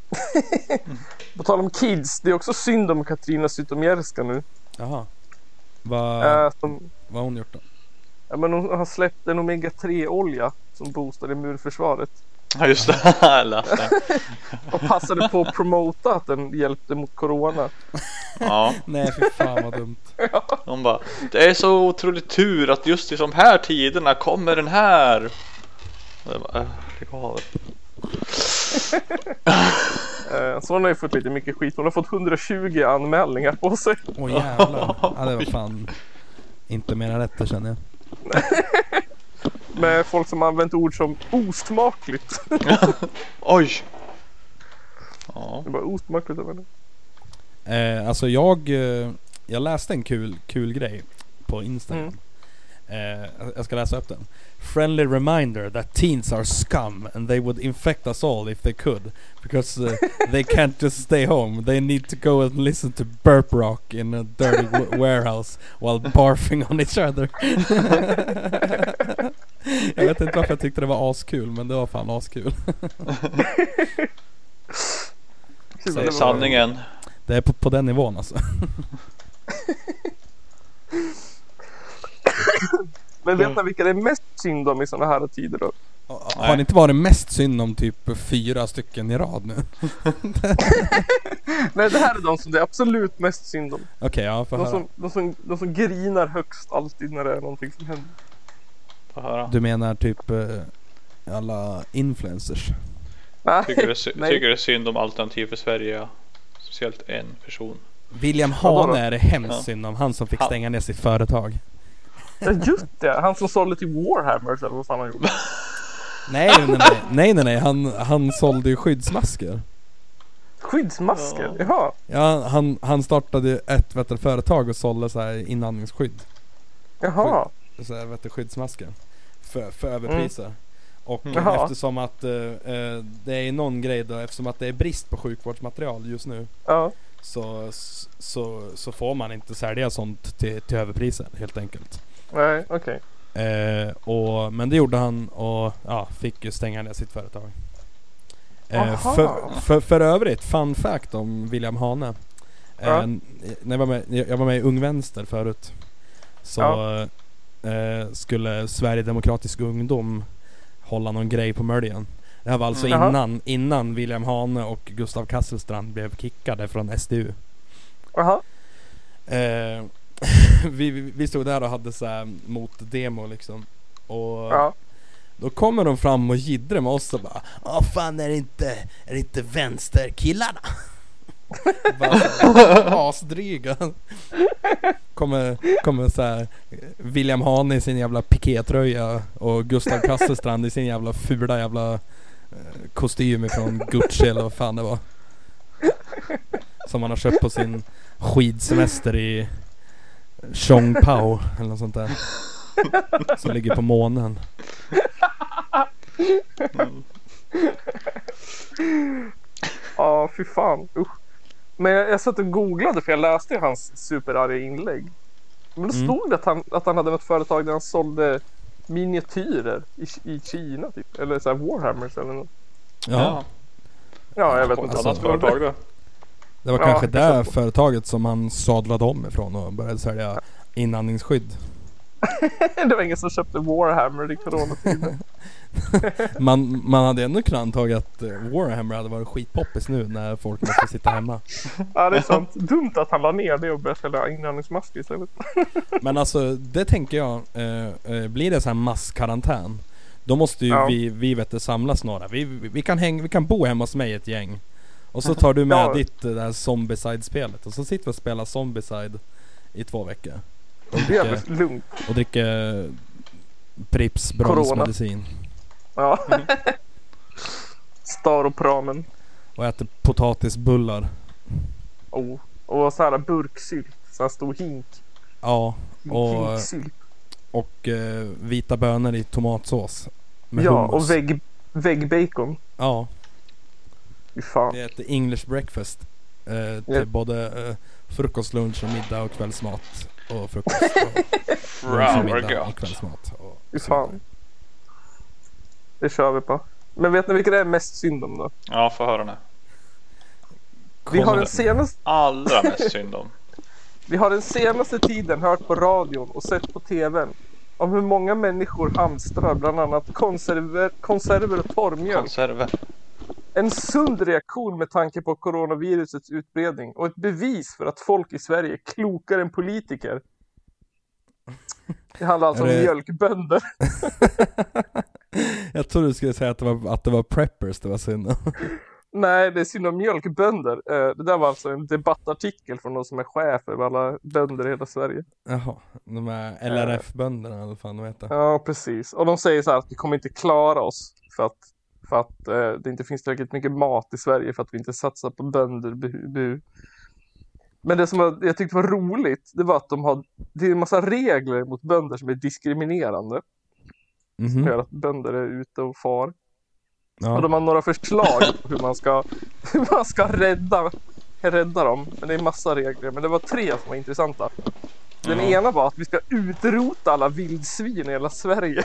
På tal om kids, det är också synd om Katrina Zytomierska nu. Jaha. Vad Äh, som, vad har hon gjort då? ja, men hon har släppt en omega tre olja som boostar immunförsvaret. Ja, just det. Jag läste den. Och passade på att promota att den hjälpte mot corona. Ja. Nej, för fan vad dumt. De bara, det är så otroligt tur att just i de här tiderna kommer den här. Och det bara, äh, lägg av. Eh, så hon har ju fått lite mycket skit. Hon har fått hundratjugo anmälningar på sig. Åh jävlar. Ja, det var fan inte mer än rätt, det känner jag. Med folk som använt ord som osmakligt. Oj. Ja. Det var osmakligt av henne. Eh, alltså jag eh, jag läste en kul kul grej på Instagram. Eh, jag ska läsa upp den. Friendly reminder that teens are scum and they would infect us all if they could, because uh, they can't just stay home. They need to go and listen to burp rock in a dirty w- warehouse while barfing on each other. Jag vet inte varför jag tyckte det var askul, men det var fan askul. Kul, Det det är var- sanningen. Det är på, på den nivån alltså. Men vet ni vilka det är mest synd om i såna här tider då? Har det inte varit mest synd om typ fyra stycken i rad nu? Nej, det här är de som det är absolut mest synd om. Okej, ja, får De höra. som, de, som, de som grinar högst alltid när det är någonting som händer. Få höra. Du menar typ eh, alla influencers? Nej, Tycker det, är sy- nej. tycker det är synd om Alternativ för Sverige. Speciellt en person. William Vadå Hane då? är det hemskt Ja. synd om. Han som fick Han. stänga ner sitt företag. Ja, just det. Han som sålde till Warhammers eller vad fan han gjorde. Nej, nej, nej. nej, nej, nej. Han, han sålde ju skyddsmasker. Skyddsmasker, Ja. jaha. Ja, han, han startade ett vet du, företag och sålde så här inandningsskydd. Jaha. Så här, vet du, skyddsmasker. För, för överpriser. Och Mm. Jaha. eftersom att eh, eh, det är någon grej då, eftersom att det är brist på sjukvårdsmaterial just nu. Ja. Så, så, så får man inte sälja sånt till, till överpriser helt enkelt. Nej, okej. Eh, och, men det gjorde han och ja, fick ju stänga ner sitt företag. Eh, Aha. för, för, för övrigt, fun fact om William Hane. Eh, Ja. när jag, var med, jag var med i Ung Vänster förut. Så Ja. eh, skulle Sverigedemokratisk ungdom hålla någon grej på Möljen. Det här var alltså Mm. Jaha. innan, innan William Hane och Gustav Kasselstrand blev kickade från S D U. Jaha. Eh, vi, vi vi stod där och hade så här mot demo liksom. Och Ja. Då kommer de fram och jiddrar med oss och bara, åh fan, är det inte, är det inte vänsterkillarna? Bara asdryga. Kommer, kommer så här William Hane i sin jävla pikétröja och Gustav Kasselstrand i sin jävla fula jävla eh, kostym från Gucci eller vad fan det var. Som han har köpt på sin skidsemester i Chongpao eller något sånt där. Som ligger på månen. Mm. Ja, fy fan. Usch. Men jag, jag satt och googlade för jag läste hans superarga inlägg. Men då Mm. stod det att han, att han hade något företag där han sålde miniatyrer i, i Kina typ. Eller så här Warhammers eller något. Ja, Ja, jag vet På inte. ett Alltså, annat företag då. det var Ja, kanske det exakt. företaget som han sadlade om ifrån och började sälja inandningsskydd. Det var ingen som köpte Warhammer i coronatiden. Man, man hade ändå kunnat anta att eh, Warhammer hade varit skitpoppis nu när folk måste sitta hemma. Ja, det är sant. Dumt att han la ner det och började sälja inandningsmasker istället. Men alltså, det tänker jag, eh, eh, blir det så här masskarantän, då måste ju Ja. vi, vi vet det, samlas några. Vi, vi, vi, kan häng, vi kan bo hemma hos mig ett gäng. Och så tar du med Ja. ditt eh, det här Zombicide-spelet. Och så sitter vi och spelar Zombicide i två veckor. Och Det är dricker, jävligt lugnt. och dricker Pripps bromsmedicin. Ja. Staropramen. Och äter potatisbullar. Oh. Och så här burksylt. Så här stor hink. Ja, och, Hinksylt. och eh, vita bönor i tomatsås. Med Ja, hummus. och vägg, väggbacon. Ja, Fy fan. vi äter English breakfast. Eh, till Ja. både eh, frukost, lunch och middag och kvällsmat. Och frukost och lunch Wow, och vad middag och gött. kvällsmat. Och Fy så fan. vidare. Det kör vi på. Men vet ni vilka det är mest synd om då? Ja, få höra nu. Vi har, Kommer- den senaste, Allra mest synd om. vi har den senaste tiden hört på radion och sett på tvn om hur många människor hamstrar bland annat konserver, konserver och torrmjölk. Konserver. En sund reaktion med tanke på coronavirusets utbredning och ett bevis för att folk i Sverige är klokare än politiker. Det handlar alltså Är det- om mjölkbönder. Jag tror du skulle säga att det var, att det var preppers det var synd om. Nej, det är synd om mjölkbönder. Eh, Det där var alltså en debattartikel från någon som är chef över alla bönder i hela Sverige. Jaha, de här L R F-bönderna eller vad fan de heter. Ja, precis. Och de säger så här att vi kommer inte klara oss för att, för att eh, det inte finns tillräckligt mycket mat i Sverige för att vi inte satsar på bönder. Bu, bu. Men det som jag, jag tyckte var roligt, det var att de har, det är en massa regler mot bönder som är diskriminerande. Som Mhm. gör att bönder är ute och far. Och Ja. de har några förslag på hur man ska, hur man ska rädda, rädda dem. Men det är massa regler. Men det var tre som var intressanta. Den Ja. ena var att vi ska utrota alla vildsvin i hela Sverige.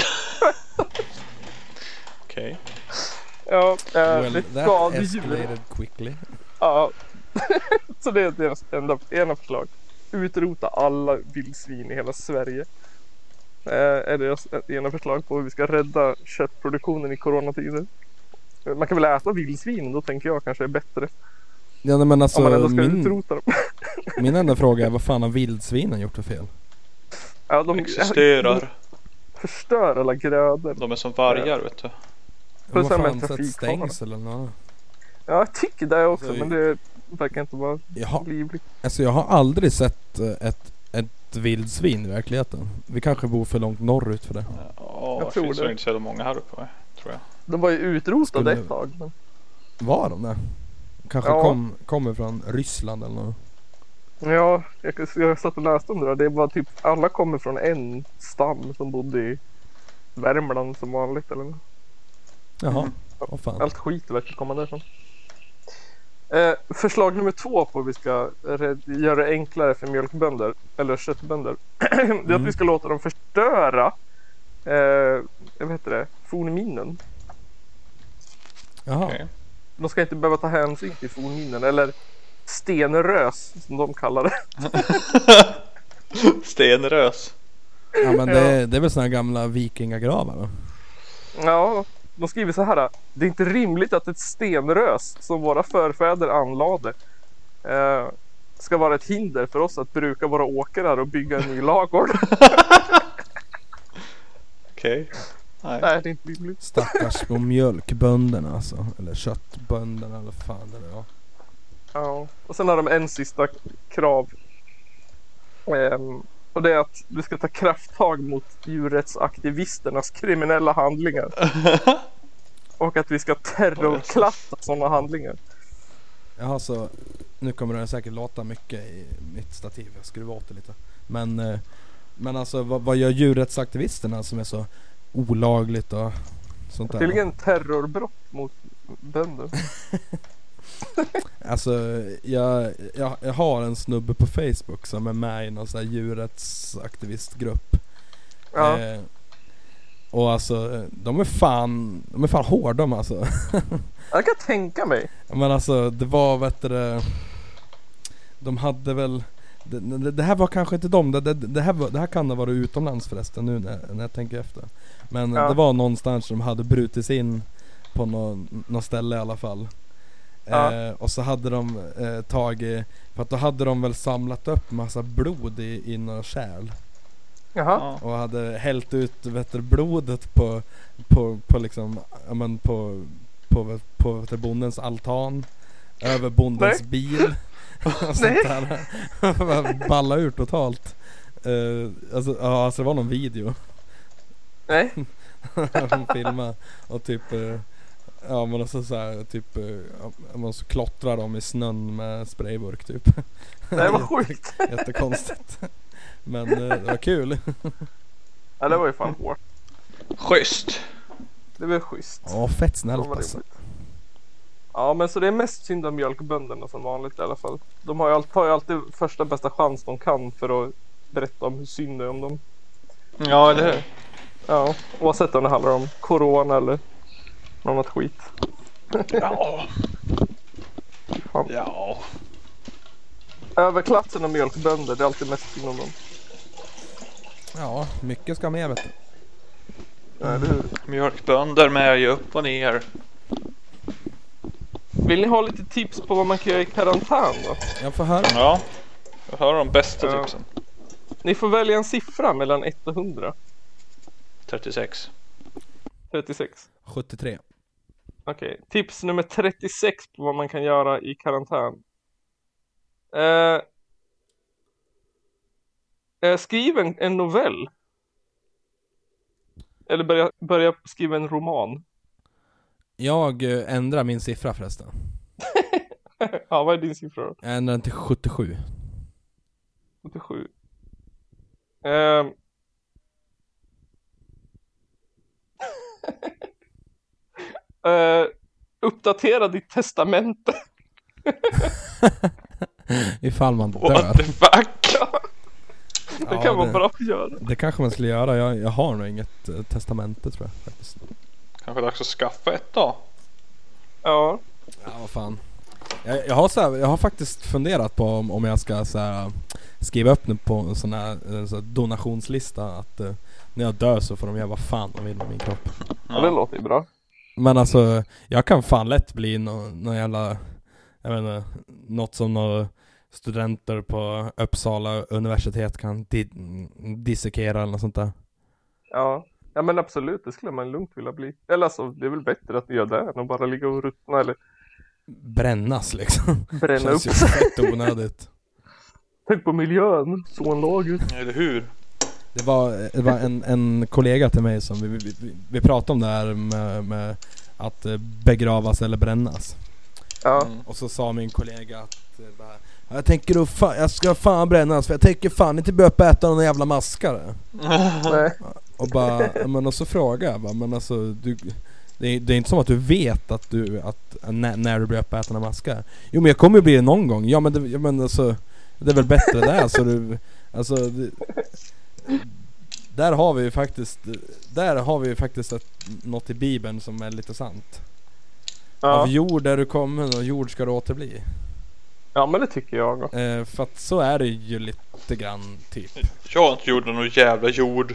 Okej. Ja, eh, Well, det är that skadedjur. escalated quickly. Ja. Så det är deras enda, ena förslag. Utrota alla vildsvin i hela Sverige. Eh, är deras ena förslag på hur vi ska rädda köttproduktionen i coronatider. Man kan väl äta vildsvin, då tänker jag kanske är bättre. Ja, nej, men alltså Om man ändå ska min, utrota dem. min enda fråga är, vad fan har vildsvinen gjort för fel? Ja, de Existerar. de förstör alla grödor. De är som vargar, vet du. Plus Vad här med fan, sätt trafikfara. stängsel eller något? Ja, jag tycker det också, Alltså, men det verkar inte vara Jag har, livligt. alltså jag har aldrig sett eh, ett, ett vildsvin i verkligheten. Vi kanske bor för långt norrut för det. Ja, Jag det tror finns det. nog inte så många här uppe, tror jag. De var ju utrotade Skulle- ett tag. Men... Var de det? Kanske Ja. kom, kommer från Ryssland eller något. Ja, jag, jag satt och läste om det där. Det var typ, alla kommer från en stam som bodde i Värmland som vanligt eller något. Jaha, Mm. vad fan. Allt skit verkar komma därifrån. Eh, förslag nummer två på hur vi ska red- göra det enklare för mjölkbönder eller köttbönder. Det är att Mm. vi ska låta dem förstöra eh, jag vet det, fornminnen. Jaha. Okej. De ska inte behöva ta hänsyn till fornminnen eller stenrös som de kallar det. Stenrös. Ja, men Ja. det, det är väl såna här gamla vikingagravar va? Ja, de skriver så här. Det är inte rimligt att ett stenrös som våra förfäder anlade eh, ska vara ett hinder för oss att bruka våra åkrar och bygga en ny lagård. Okej. Nej. Nej, det är inte rimligt. Stackars på mjölkbönderna alltså. Eller köttbönderna eller fan det är. Ja. Och sen har de en sista krav. Ehm, och det är att du ska ta krafttag mot djurrättsaktivisternas kriminella handlingar. Och att vi ska terrorklassa sådana handlingar. Jaha, så nu kommer det säkert låta mycket i mitt stativ. Jag skruvar åt det lite. Men, eh, men alltså vad, vad gör djurrättsaktivisterna som är så olagligt och sånt där? Tydligen terrorbrott mot bönder. Alltså jag, jag, jag har en snubbe på Facebook som är med i någon sån här djurrättsaktivistgrupp. Ja. Eh, och alltså de är fan de är fan hårda de alltså. Jag kan tänka mig. Men alltså det var vet du, de hade väl det, det, det här var kanske inte dem det, det, det, här, var, det här kan ha varit utomlands förresten nu när, när jag tänker efter. Men ja. Det var någonstans som hade brutit in på någon, någon ställe i alla fall. Ja. Eh, och så hade de eh, tagit, för att då hade de väl samlat upp massa blod i, i några kärl. Jaha. Och hade hällt ut vet du, blodet på på på liksom ja, men på på på vet du, bondens altan, över bondens Nej. bil och sånt där. Balla ur totalt. Uh, alltså ja, alltså det var någon video. Nej. De filmade och typ uh, ja men alltså så här typ uh, man så klottrar de i snön med sprayburk typ. Det var sjukt. Jättekonstigt. Men uh, det var kul. Ja, det var ju fan hårt. Schysst. Det var schysst. Ja, fett snällt alltså. Ja, men så det är mest synd om mjölkbönderna som vanligt i alla fall. De har ju alltid, tar ju alltid första bästa chans de kan för att berätta om hur synd det är om dem. Ja, eller hur? Ja, oavsett om det handlar om corona eller något annat skit. Ja. Fan. Ja. Överklassen av mjölkbönder, det är alltid mest synd om dem. Ja, mycket ska med vet du. Ja, eller hur? Mjölkbönder med ju upp och ner. Vill ni ha lite tips på vad man kan göra i karantän då? Jag får höra. Ja, jag hör de bästa Ja. tipsen. Ni får välja en siffra mellan ett och hundra. trettiosex. trettiosex. sjuttiotre. Okej, okay. Tips nummer trettiosex på vad man kan göra i karantän. Eh, eh, skriv en, en novell. Eller börja, börja skriva en roman. Jag eh, ändrar min siffra förresten. Ja, vad är din siffra då? Jag ändrar den till sjuttiosju. sjuttiosju. Eh, Uh, uppdatera ditt testamente. Ifall man dör. What the fuck? Det Ja, kan vara det, bra att göra. Det kanske man skulle göra. Jag, jag har nog inget uh, testamente tror jag faktiskt. Kanske dags att skaffa ett då. Ja. Ja, vad fan. Jag, jag, har så här, jag har faktiskt funderat på om, om jag ska så här, skriva upp nu på en sån här, en sån här donationslista att uh, när jag dör så får de göra vad fan de vill med min kropp. Ja, ja, det låter ju bra. Men alltså, jag kan fan lätt bli någon, någon jävla, jag vet inte, något som några studenter på Uppsala universitet kan di- dissekera eller något sånt där. Ja. Ja, men absolut, det skulle man lugnt vilja bli. Eller alltså, det är väl bättre att göra det än att bara ligga och ruttna eller brännas liksom. bränna upp sig. Fett onödigt. Tänk på miljön, zonlaget. Eller hur? Det var, det var en, en kollega till mig som vi, vi, vi, vi pratade om det här med, med att begravas eller brännas. Ja. Mm. Och så sa min kollega att bara, jag tänker då fan, jag ska fan brännas för jag tänker fan inte börja äta någon jävla maskare. Nej. Och bara, men och så frågar jag bara, men alltså du, det, är, det är inte som att du vet att du att när, när du börjar äta någon maskare. Jo men jag kommer ju bli det någon gång. Ja men det, ja, men alltså det är väl bättre där så du alltså det, där har vi ju faktiskt där har vi ju faktiskt ett, något i Bibeln som är lite sant. Ja. Av jord är du kommen och jord ska du återbli. Ja, men det tycker jag. Eh, för att så är det ju lite grann typ. Jag har inte gjort någon jävla jord.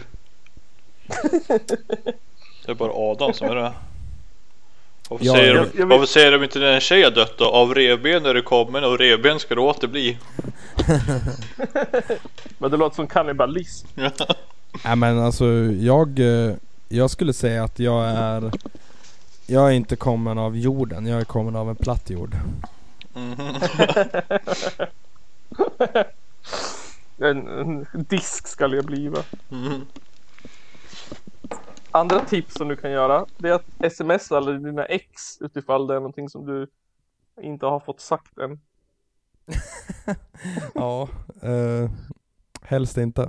Det är bara Adam som är det. Varför, ja, säger, jag, de, jag varför säger de inte när en tjej har dött då? Av revben är du kommen och revben ska du återbli. Men det låter som kannibalism. Nej men alltså jag jag skulle säga att jag är jag är inte kommen av jorden, jag är kommen av en platt jord. Mm-hmm. en, en disk ska jag bliva. Mm. Andra tips som du kan göra, det är att smsa eller dina ex utifall det är någonting som du inte har fått sagt än. Ja, eh, helst inte.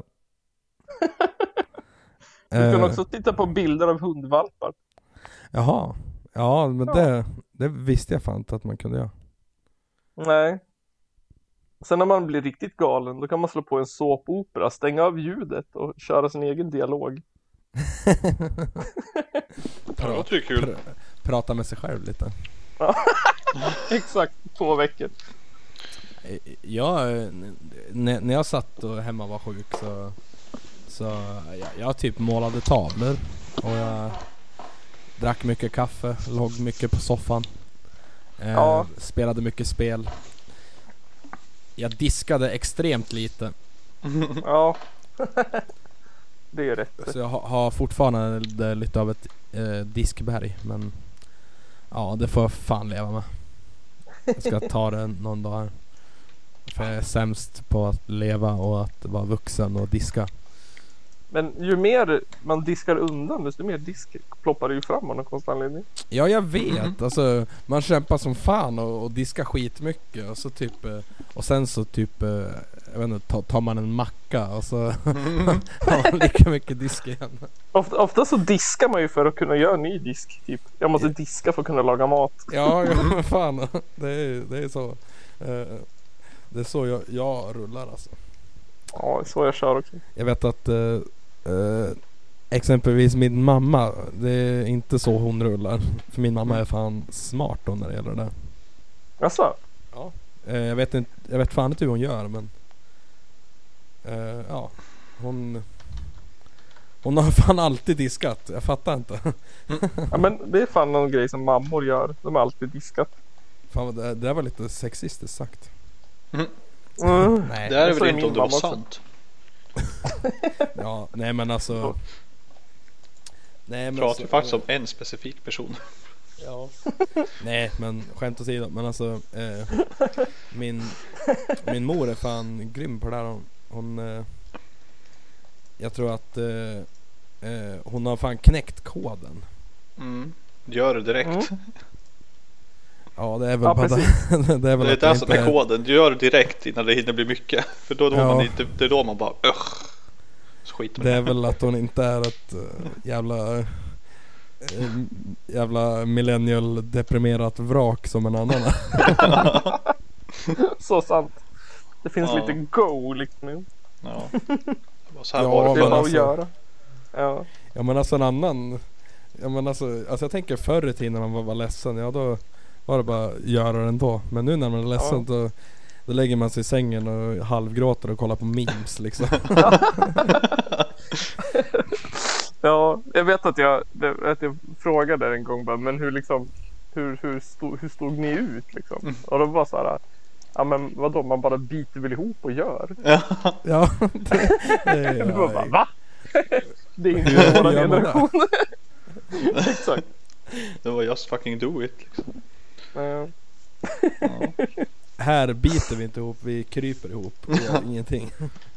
Du kan Eh, också titta på bilder av hundvalpar. Jaha, ja men Ja. Det, det visste jag fan inte att man kunde göra. Nej. Sen när man blir riktigt galen, då kan man slå på en såpopera, stänga av ljudet och köra sin egen dialog. Det låter ju kul. Pr- prata med sig själv lite. Exakt, två veckor. Jag, när, när jag satt och hemma och var sjuk så, så jag, jag typ målade tavlor och jag drack mycket kaffe, låg mycket på soffan, eh, Ja. spelade mycket spel. Jag diskade extremt lite, Ja. Det är rätt. så jag ha, har fortfarande lite av ett eh, diskberg, men ja, det får jag fan leva med. Jag ska ta det någon dag här. För jag är sämst på att leva och att vara vuxen och diska. Men ju mer man diskar undan, desto mer disk ploppar det ju fram av någon konstig anledning. Ja, jag vet. Alltså, man kämpar som fan och, och diskar skitmycket. Och så typ eh, och sen så typ eh, jag vet inte, tar, tar man en macka och så har man lika mycket disk igen. Ofta, ofta så diskar man ju för att kunna göra ny disk. Typ, jag måste diska för att kunna laga mat. Ja, ja men fan. Det är, det är så. Eh, det är så jag, jag rullar alltså. Ja, så jag kör också. Jag vet att eh, eh, exempelvis min mamma, det är inte så hon rullar. För min mamma är fan smart då när det gäller det. Jaså? Ja. Eh, jag vet inte, jag vet fan inte hur hon gör, men eh, ja, hon hon har fan alltid diskat. Jag fattar inte. Ja, men det är fan någon grej som mammor gör. De har alltid diskat. Fan, det, det var lite sexistiskt sagt. Mm. Nej. Det är så väl är inte om min det var mamma också. sant. Ja, nej men alltså. Nej men Pratar alltså, ju faktiskt om en specifik person. Ja. Nej, men skämt åsido, men alltså eh, min min mor är fan grym på det här. Hon, hon eh, jag tror att eh, eh, hon har fan knäckt koden. Mm. Gör det direkt. Mm. Ja, det är väl Ja, bara precis. det, det är väl Det är att det jag som inte är koden. Du gör det direkt innan det hinner bli mycket. För då, då Ja. man inte, det är då man bara Ugh. Så skiter Det man är i. väl att hon inte är ett uh, jävla uh, jävla millennial deprimerat vrak som en annan. Så sant. Det finns Ja. lite go liksom. Ja. Det var så här Ja, var det Det är men bara alltså- att göra. Ja. Ja, men alltså en annan, ja men alltså, alltså jag tänker förr i tiden när man var, var ledsen, ja då var det bara att göra det ändå. Men nu när man är ledsen Ja. då, då lägger man sig i sängen och halvgråter och kollar på memes liksom. Ja, jag vet att jag, att jag frågade en gång bara, men hur liksom hur, hur, stod, hur stod ni ut liksom? Mm. Och då var så här, ja men vadå, man bara biter väl ihop och gör. Ja, det, det, Det var bara, ja, va? Det är inte Hur våran gör man det? generation. Exakt. Det var just fucking do it liksom. Ja. Ja. här biter vi inte ihop, vi kryper ihop och gör ingenting.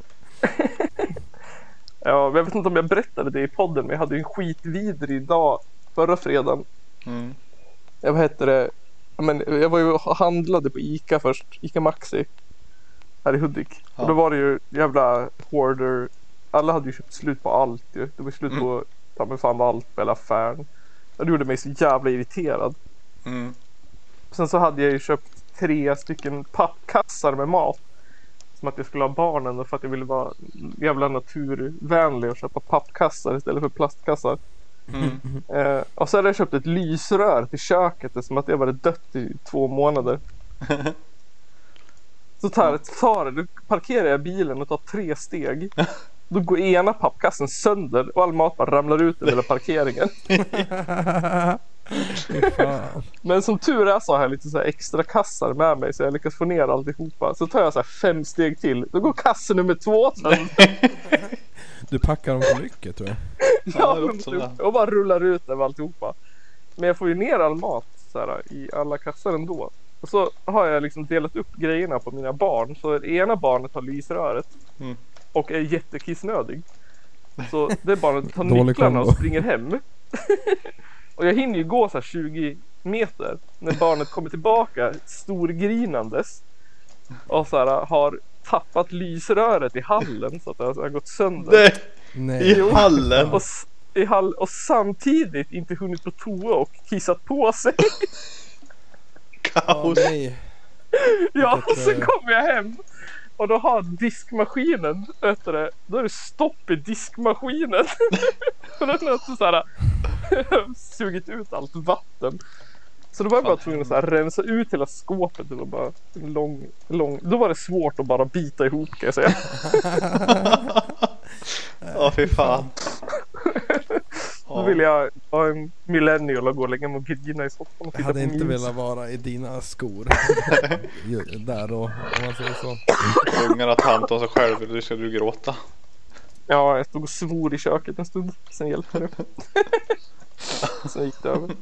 Ja, men jag vet inte om jag berättade det i podden, men jag hade ju en skitvidrig dag förra fredagen. Mm. Jag vad heter det? Ja, men jag var ju och handlade på Ica först, Ica Maxi här i Hudik. Ja. Och då var det ju jävla hoarder. Alla hade ju köpt slut på allt ju. Det var slut på ta mig fan allt på hela affären. Det gjorde mig så jävla irriterad. Mm. Sen så hade jag ju köpt tre stycken pappkassar med mat. Som att jag skulle ha barnen och för att jag ville vara jävla naturvänlig och köpa pappkassar istället för plastkassar. Mm. Eh, och så hade jag köpt ett lysrör till köket. Det är som att jag var dött i två månader. Så tar, tar det, då parkerar jag bilen och tar tre steg. Då går ena pappkassen sönder och all mat bara ramlar ut över hela parkeringen. Fy fan. Men som tur är så har jag lite så här extra kassar med mig så jag lyckas få ner alltihopa. Så tar jag så här fem steg till. Då går kassen nummer två sönder. Du packar dem för mycket tror jag. Ja, men typ, och bara rullar ut över alltihopa. Men jag får ju ner all mat så här, i alla kassar ändå. Och så har jag liksom delat upp grejerna på mina barn. Så det ena barnet har lysröret mm. och är jättekissnödig. Så det barnet tar nycklarna och springer hem. Och jag hinner ju gå så här tjugo meter när barnet kommer tillbaka storgrinandes. Och så här, har tappat lysröret i hallen så att det har gått sönder. Nej, Nej. I hallen. Och, i hall, och samtidigt inte hunnit på toa och kissat på sig. Kaos. Oh, nej. Ja, och så kommer jag hem och då har diskmaskinen, vet du det, då är det stopp i diskmaskinen. Och den har så här sugit ut allt vatten. Så då var jag bara tvungen att så här rensa ut hela skåpet. Det var bara en lång, lång... Då var det svårt att bara bita ihop, kan jag säga. Ja, oh, fy fan. Då vill jag ha en millennial och gå och lägga mig och grina i soffan och jag hade inte memes. velat vara i dina skor. Där då, om man säger så. Ungarna tar hand om sig själv, eller ska du gråta? Ja, jag stod och svor i köket en stund. Sen hjälpte det. Sen gick det över.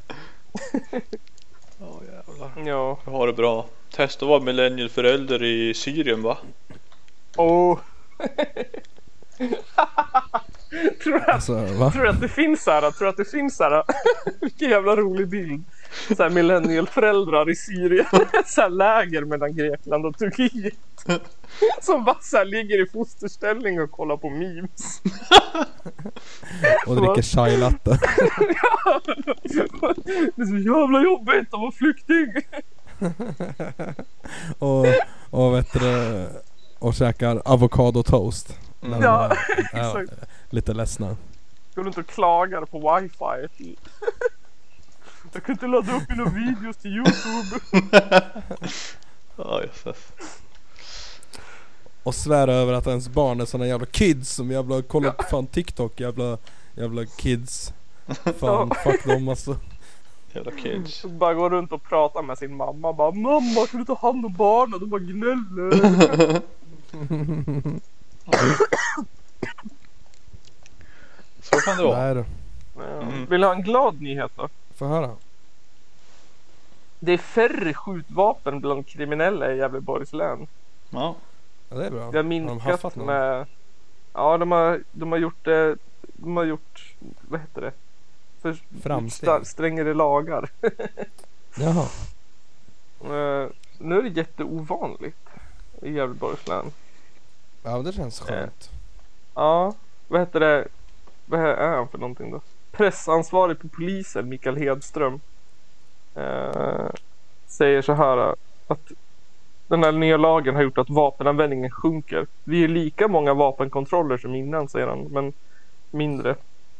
Oh, jävlar. Ja. Jag har det bra. Testa att vara millennial-förälder i Syrien, va? Åh. Oh. tror, du att, alltså, tror du att det finns så här? Tror du att det finns så här? Vilken jävla rolig bild. Så här millennial-föräldrar i Syrien. Så här läger mellan Grekland och Turkiet. Som bara så här ligger i fosterställning och kollar på memes. Och dricker chai latte. Ja, det är så jävla jobbigt att vara flykting. och, och vet du, och käkar avokado toast. Mm. Ja, är, är lite ledsna. Går du inte och klagar på wifi? Jag kan inte ladda upp mina videos till YouTube. Ja, Jesus. Och svär över att ens barn är såna jävla kids som jävla kollar på fan TikTok, jävla jävla kids. Fan, fuck dem alltså. Jävla kids. Bara går runt och pratar med sin mamma. Bara, mamma, kan du ta hand om barnen? De bara gnäller. Så kan det vara. Nej då. Mm. Vill du ha en glad nyhet då? Få höra. Det är färre skjutvapen bland kriminella i Gävleborgs län. Ja. Ja, det är bra. Det har minskat med... Ja, de har, de har gjort det... De har gjort... Vad heter det? För framsteg. Strängare lagar. Jaha. Uh, nu är det jätteovanligt i Gävleborgs län. Ja, det känns skönt. Uh, ja, vad heter det? Vad är han för någonting då? Pressansvarig på polisen, Mikael Hedström. Uh, säger så här att den här nya lagen har gjort att vapenanvändningen sjunker. Vi är lika många vapenkontroller som innan, säger han, men mindre.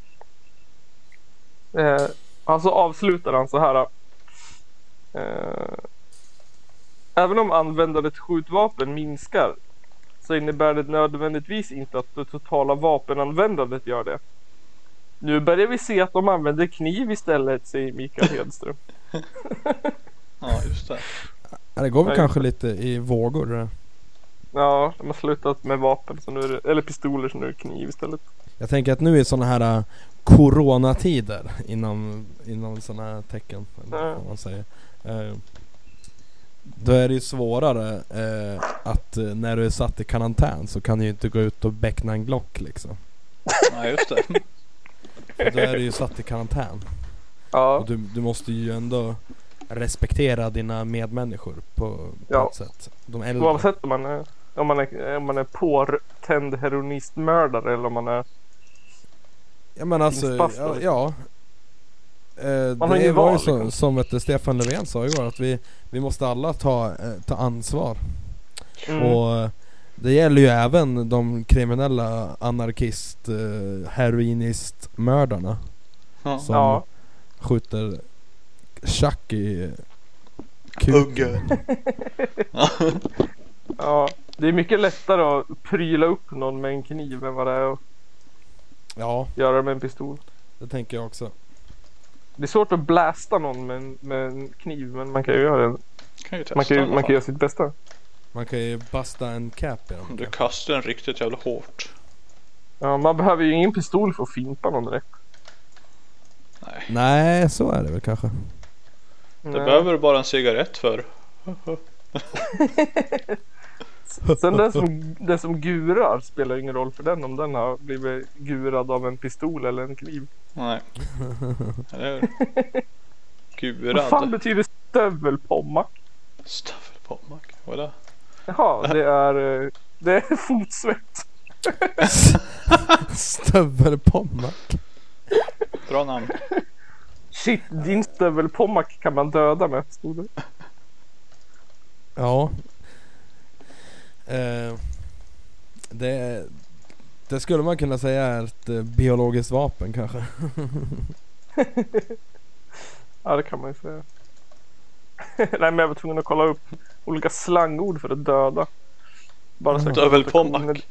Eh, alltså avslutar han så här. Eh, även om användandet skjutvapen minskar så innebär det nödvändigtvis inte att det totala vapenanvändandet gör det. Nu börjar vi se att de använder kniv istället, säger Mikael Hedström. Ja, just det. Det går väl Nej. kanske lite i vågor. Ja, de har slutat med vapen så nu är det, eller pistoler, så nu är det kniv istället. Jag tänker att nu är såna här coronatider inom, inom såna här tecken, eller ja. vad man säger. Eh, då är det ju svårare eh, att eh, när du är satt i karantän så kan du ju inte gå ut och beckna en Glock liksom. Ja, just det. För då är du ju satt i karantän. Ja. Och du, du måste ju ändå respektera dina medmänniskor på, på ja. ett sätt. De äldre. Oavsett om man är, om man är, om man är påtänd heroinistmördare eller om man är... Ja, men alltså, ja, ja. Eh, Man det ju var val, ju så, liksom. som ett Stefan Löfven sa igår, att vi, vi måste alla ta, eh, ta ansvar. Mm. Och det gäller ju även de kriminella anarkist, eh, heroinistmördarna ja. som ja. skjuter tjack i kuken. Ja, det är mycket lättare att pryla upp någon med en kniv än vad det är att ja. göra det med en pistol. Det tänker jag också. Det är svårt att blästa någon med en, med en kniv, men man kan ju göra det. Kan ju testa, man kan ju, man kan göra sitt bästa. Man kan ju basta en cap igen. Du kastar den riktigt jävla hårt. Ja, man behöver ju ingen pistol för att fimpa någon direkt. Nej. Nej, så är det väl kanske. Det Nej. behöver du bara en cigarett för. Sen den som, den som gurar spelar ingen roll för den om den har blivit gurad av en pistol eller en kniv. Nej. Eller hur? Gurad. Vad fan betyder stövelpommack? Stövelpommack. Vad är det? Jaha, det är, eh, det är fotsvett. Stövelpommack. Bra namn. Shit, din stövelpommack kan man döda med, stod det. Ja. Eh, det, det skulle man kunna säga är ett eh, biologiskt vapen kanske. Ja, det kan man ju säga. Nej, men jag var tvungen att kolla upp olika slangord för att döda. Bara så Stövelpommack.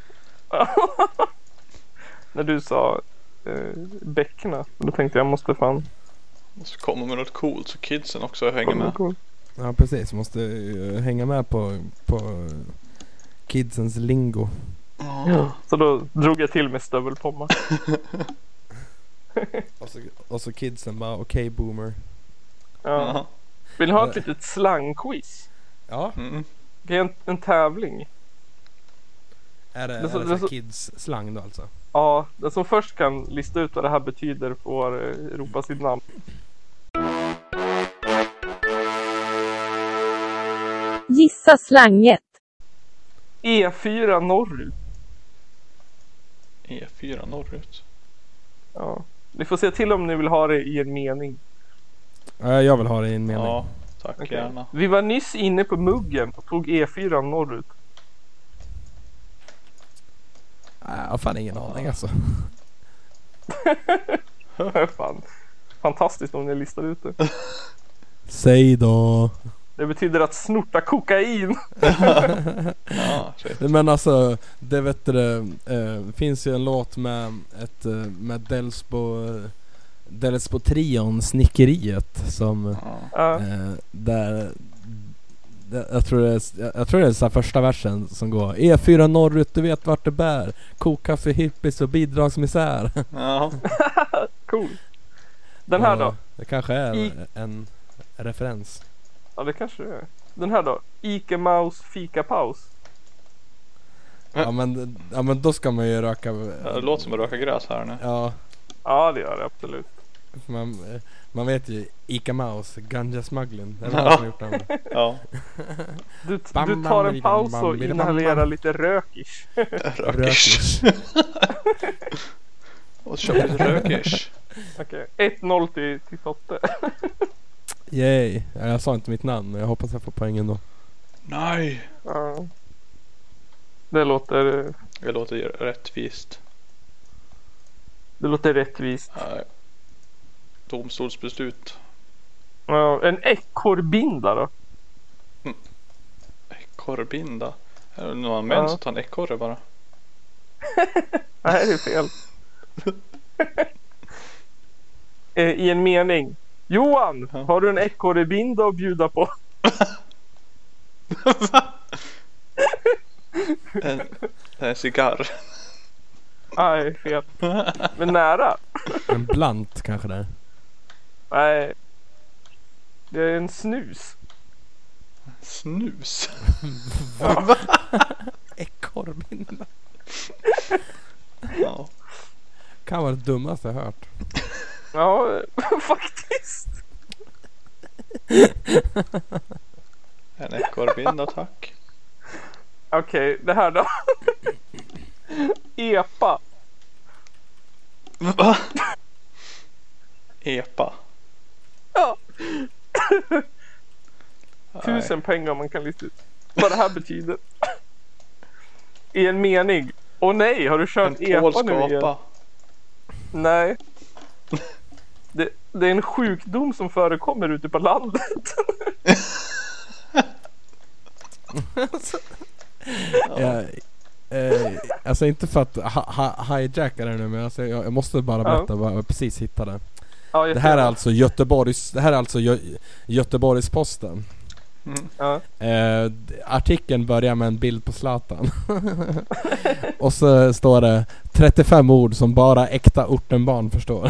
När du sa eh, bäckna, då tänkte jag måste fan. Måste komma med något coolt så kidsen också hänger med. Ja, precis. Måste uh, hänga med på, på uh, kidsens lingo. Ja. Så då drog jag till med stövelpommack. Och så, och så kidsen bara, okej okay, boomer. Ja. Jaha. Vill ni ha ett litet slangquiz? Ja. Mm. Det är en, en tävling. Är det, Det är så- det, det så så- kids slang då alltså? Ja, den som först kan lista ut vad det här betyder får eh, ropa sitt namn. Gissa slanget. E fyra norrut. E fyra norrut. Ja. Ni får se till om ni vill ha det i en mening. Ja, jag vill ha det i en mening. Ja, tack Okej. gärna. Vi var nyss inne på muggen och tog E fyra norrut. Nej, jag har fan ingen aning alltså. Fan. Fantastiskt om ni listar ut det. Säg då. Det betyder att snorta kokain. Ja, shit. Men alltså, det vet du, det eh, finns ju en låt med ett eh, med Delsbo Delsbo trion Snickeriet som Ja. Ja. eh, där det, jag tror det är, jag, jag tror det är så här första versen som går E fyra norrut, du vet vart det bär. Koka för hippies och bidragsmisär. Ja. Cool. Den här Och då? Det kanske är I- en referens. Ja, det kanske det är. Den här då? Ike Maus fika paus. Ja men, ja men då ska man ju röka. Ja, det låter som att röka gräs här nu. Ja, Ja, det gör det absolut. man, man vet ju Ica Mouse, ganja smuggling. Det är Ja. det som har gjort den. Ja. Du, Bam, du bam, tar en bam, paus bam, och bam, inhalerar bam. lite rökish. Rökish. Och så kör vi lite rökish. Okej, ett noll till, till Totte. Yay. Ja, jag sa inte mitt namn men jag hoppas jag får poängen då. Nej. Ja. Det låter, Det låter ju rättvist. det låter rättvist. Nej. Domstolsbeslut. Ja, en ekorrbinda då? Ekorrbinda. Är det någon män Ja. som tar en ekorre bara? Nej, det är fel. Eh, I en mening. Johan, Ja. har du en ekorrebinda att bjuda på? En, en cigarr. Nej, fel. Men nära. En blant kanske där. Nej. Det är en snus. Snus. Ekorrbinda. Ja. Kan vara det dummaste jag hört. Ja, faktiskt. En ekorrbinda, tack. Okej, det här då. Epa. Va? Epa. Ja. Nej. Tusen pengar man kan lista ut vad det här betyder. I en mening. Åh nej, har du kört En epa polsk nu igen? apa. Nej. Det, det är en sjukdom som förekommer ute på landet. Jag, eh, alltså inte för att ha, ha, hijacka det nu men alltså jag, jag måste bara berätta Ja. vad jag precis hittade. Ja, Det här är alltså Göteborgs, det här är alltså Gö, Göteborgs-Posten. Mm. Ja. Eh, artikeln börjar med en bild på Zlatan. Och så står det trettiofem ord som bara äkta ortenbarn förstår.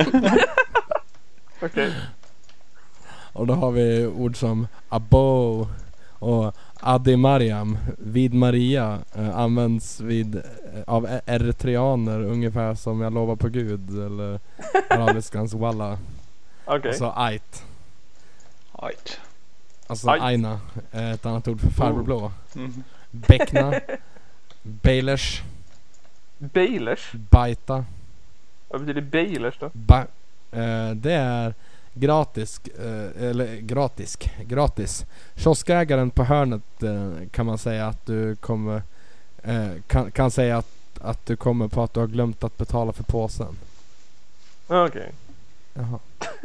Okej. Och då har vi ord som abo och Adi Mariam vid Maria eh, används vid eh, av e- eritreaner ungefär som jag lovar på Gud eller arabiskans walla. Okej. Och så ait. Ajt. Alltså Ait. aina, eh, ett annat ord för farbror blå. Mm. Beckna, Bailers, Bailers? Baita, Vad betyder Bailers då? ba- eh, det är gratis, eh, eller gratis, gratis. Kioskägaren på hörnet eh, kan man säga att du kommer eh, kan, kan säga att, att du kommer på att du har glömt att betala för påsen. Okej. Jaha.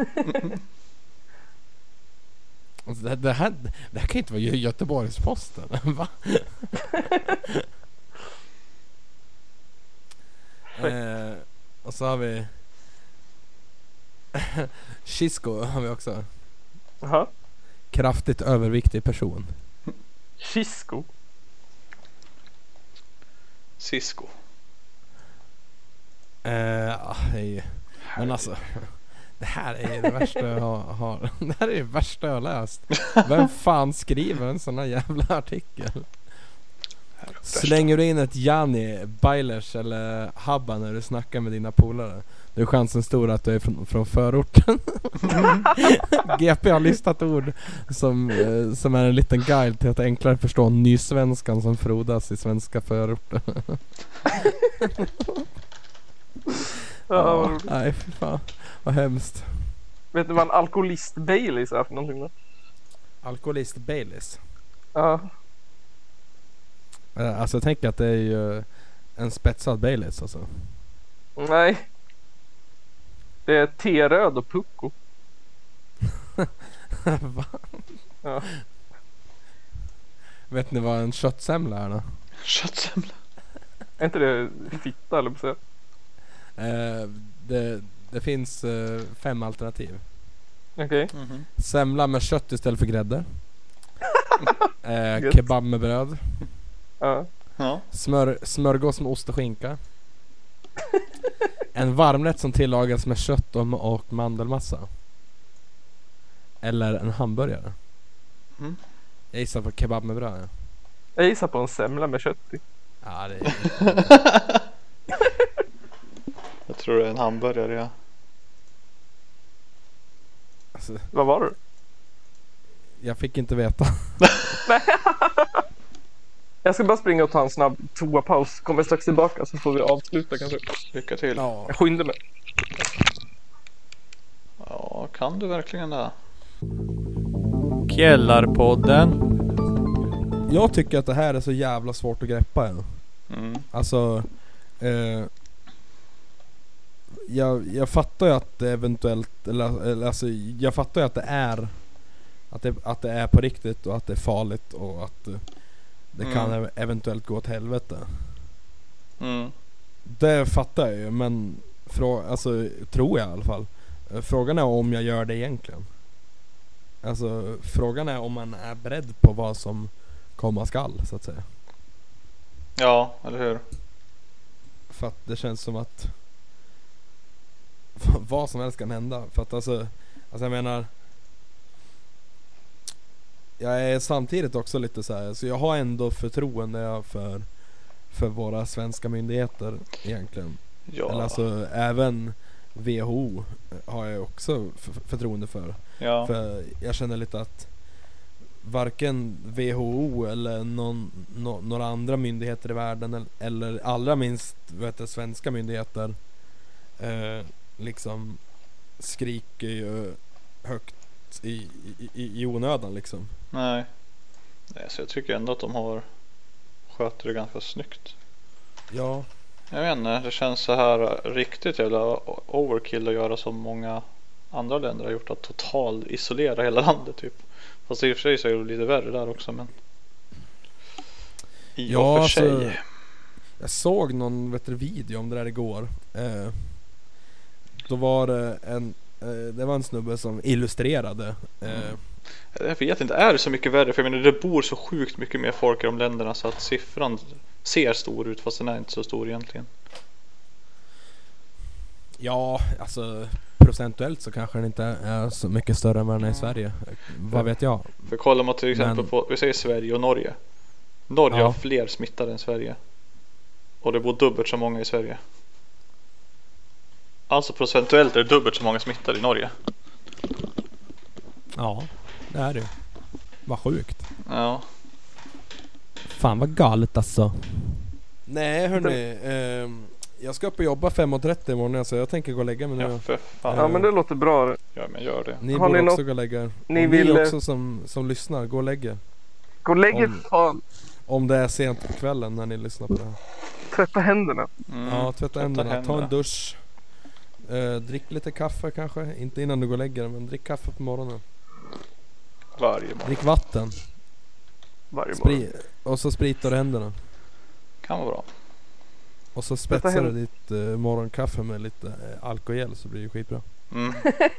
Alltså det, det, här, det här kan inte vara Gö- Göteborgs-Posten. Va? eh, och så har vi Chisco har vi också. Jaha. Kraftigt överviktig person. Chisco? Cisco. Eh, ah, det är ju, men alltså det här är ju det värsta jag har, har det här är det värsta jag har läst. Vem fan skriver en sån här jävla artikel? Slänger du in ett Jani, Bailers eller Habba när du snackar med dina polare, då är chansen stor att du är från, från förorten. G P har listat ord som, eh, som är en liten guide till att enklare förstå nysvenskan som frodas i svenska förorter. Ja, vad Ja, roligt. nej fy fan, vad hemskt. Vet du vad en alkoholist Baileys är för någonting då? Alkoholist Baileys. Ja. Eh, Alltså jag tänker att det är ju en spetsad Baileys alltså. Nej. Det är T-röd och pucko. Va? Ja. Vet ni vad en köttsemla är då? Köttsemla. Är inte det fitta eller på sig? Eh, det, det finns eh, fem alternativ. Okej. Mhm. Semla med kött istället för grädde. eh, Gött. kebab med bröd. Ja. Ja. Smör, smörgås med ost och skinka. En varmrätt som tillagas med kött och, och mandelmassa. Eller en hamburgare. Mm. Jag gissar på kebab med bröd. Ja. Jag gissar på en semla med kött i. Ja, det är Jag tror det är en hamburgare, ja. alltså, Vad var det? jag fick inte veta. Jag ska bara springa och ta en snabb toapaus. Kommer strax tillbaka så får vi avsluta kanske. Lycka till. Ja. Jag skyndar mig. Ja, kan du verkligen det? Källarpodden. Jag tycker att det här är så jävla svårt att greppa. Ja. Mm. Alltså eh, jag, jag fattar ju att det eventuellt eller, eller alltså jag fattar ju att det är att det, att det är på riktigt och att det är farligt och att eh, det Mm. kan ev- eventuellt gå åt helvete. Mm. Det fattar jag ju, men frå, alltså tror jag i alla fall. Eh, Frågan är om jag gör det egentligen. Alltså frågan är om man är beredd på vad som komma skall så att säga. Ja, eller hur? För att det känns som att vad som helst kan hända. För att alltså, alltså jag menar, jag är samtidigt också lite så här, så jag har ändå förtroende för för våra svenska myndigheter egentligen. Ja. Eller alltså även W H O har jag också f- förtroende för. ja. För jag känner lite att varken W H O eller någon, no, några andra myndigheter i världen eller, eller allra minst vet jag, svenska myndigheter eh, liksom skriker ju högt i, i, i, i onödan liksom. Nej. Nej, så jag tycker ändå att de har sköter det ganska snyggt. Ja, Jag vet inte, det känns så här riktigt jävla overkill att göra som många andra länder har gjort, att total isolera hela landet typ. Fast i och för sig så är det lite värre där också, men i Ja, och för alltså, sig. jag såg någon vet du, video om det där igår. Eh, då var det en eh, det var en snubbe som illustrerade eh, Jag vet inte, är det så mycket värre? För jag menar, det bor så sjukt mycket mer folk i de länderna så att siffran ser stor ut fast den är inte så stor egentligen. Ja, alltså procentuellt så kanske den inte är så mycket större än vad den är i Sverige. Vad vet jag? För kollar man till exempel Men... på, vi säger Sverige och Norge. Norge Ja. har fler smittade än Sverige. Och det bor dubbelt så många i Sverige. Alltså procentuellt är det dubbelt så många smittade i Norge. Ja, det är det. Vad sjukt. Ja. Fan vad galet alltså. Nej hörni, eh, jag ska upp och jobba fem och trettio imorgon så jag tänker gå och lägga mig nu. Ja, för fan. Ja, men det låter bra. Ja, men gör det. Ni Har borde ni också något- gå och lägga er. ni Och vill- ni också som, som lyssnar, gå och lägga er. Gå och lägg er Om- fan. Om det är sent på kvällen när ni lyssnar på det här. Tvätta händerna. Mm. Ja, tvätta händerna, ta händerna. en dusch. Eh, drick lite kaffe kanske, inte innan du går och lägger dig, men drick kaffe på morgonen. Varje morgon. Drick vatten. Varje morgon. Spri- och så spritar du händerna. Kan vara bra. Och så Tvätta spetsar du händer- ditt eh, morgonkaffe med lite eh, alkogel så blir det skitbra. Mm.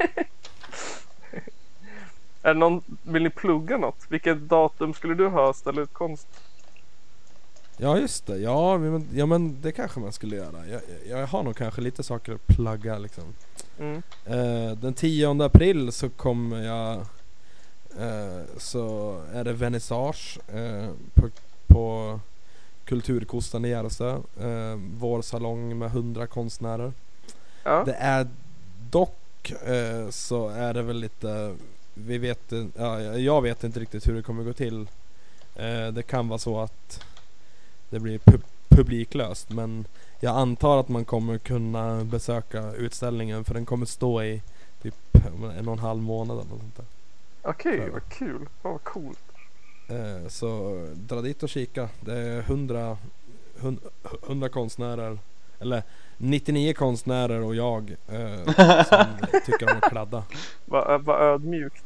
Är det någon, vill ni plugga något? Vilket datum skulle du ha ställa ut konst? Ja just det, ja men, ja men det kanske man skulle göra. Jag, jag, jag har nog kanske lite saker att plugga liksom. Mm. Eh, den tionde april så kommer jag eh, så är det vernissage eh, på, på Kulturkostan i Järvsö. Eh, vår salong med hundra konstnärer. Ja. Det är dock eh, så är det väl lite, vi vet, ja, jag vet inte riktigt hur det kommer gå till. Eh, det kan vara så att det blir pu- publiklöst, men jag antar att man kommer kunna besöka utställningen för den kommer stå i typ en och en halv månad eller något sånt där. Okej, Så. vad kul. Fan, vad coolt. Eh, så dra dit och kika. Det är hundra, hund, hundra konstnärer, eller nittionio konstnärer och jag eh, som tycker om att kladda. Vad vad ödmjukt.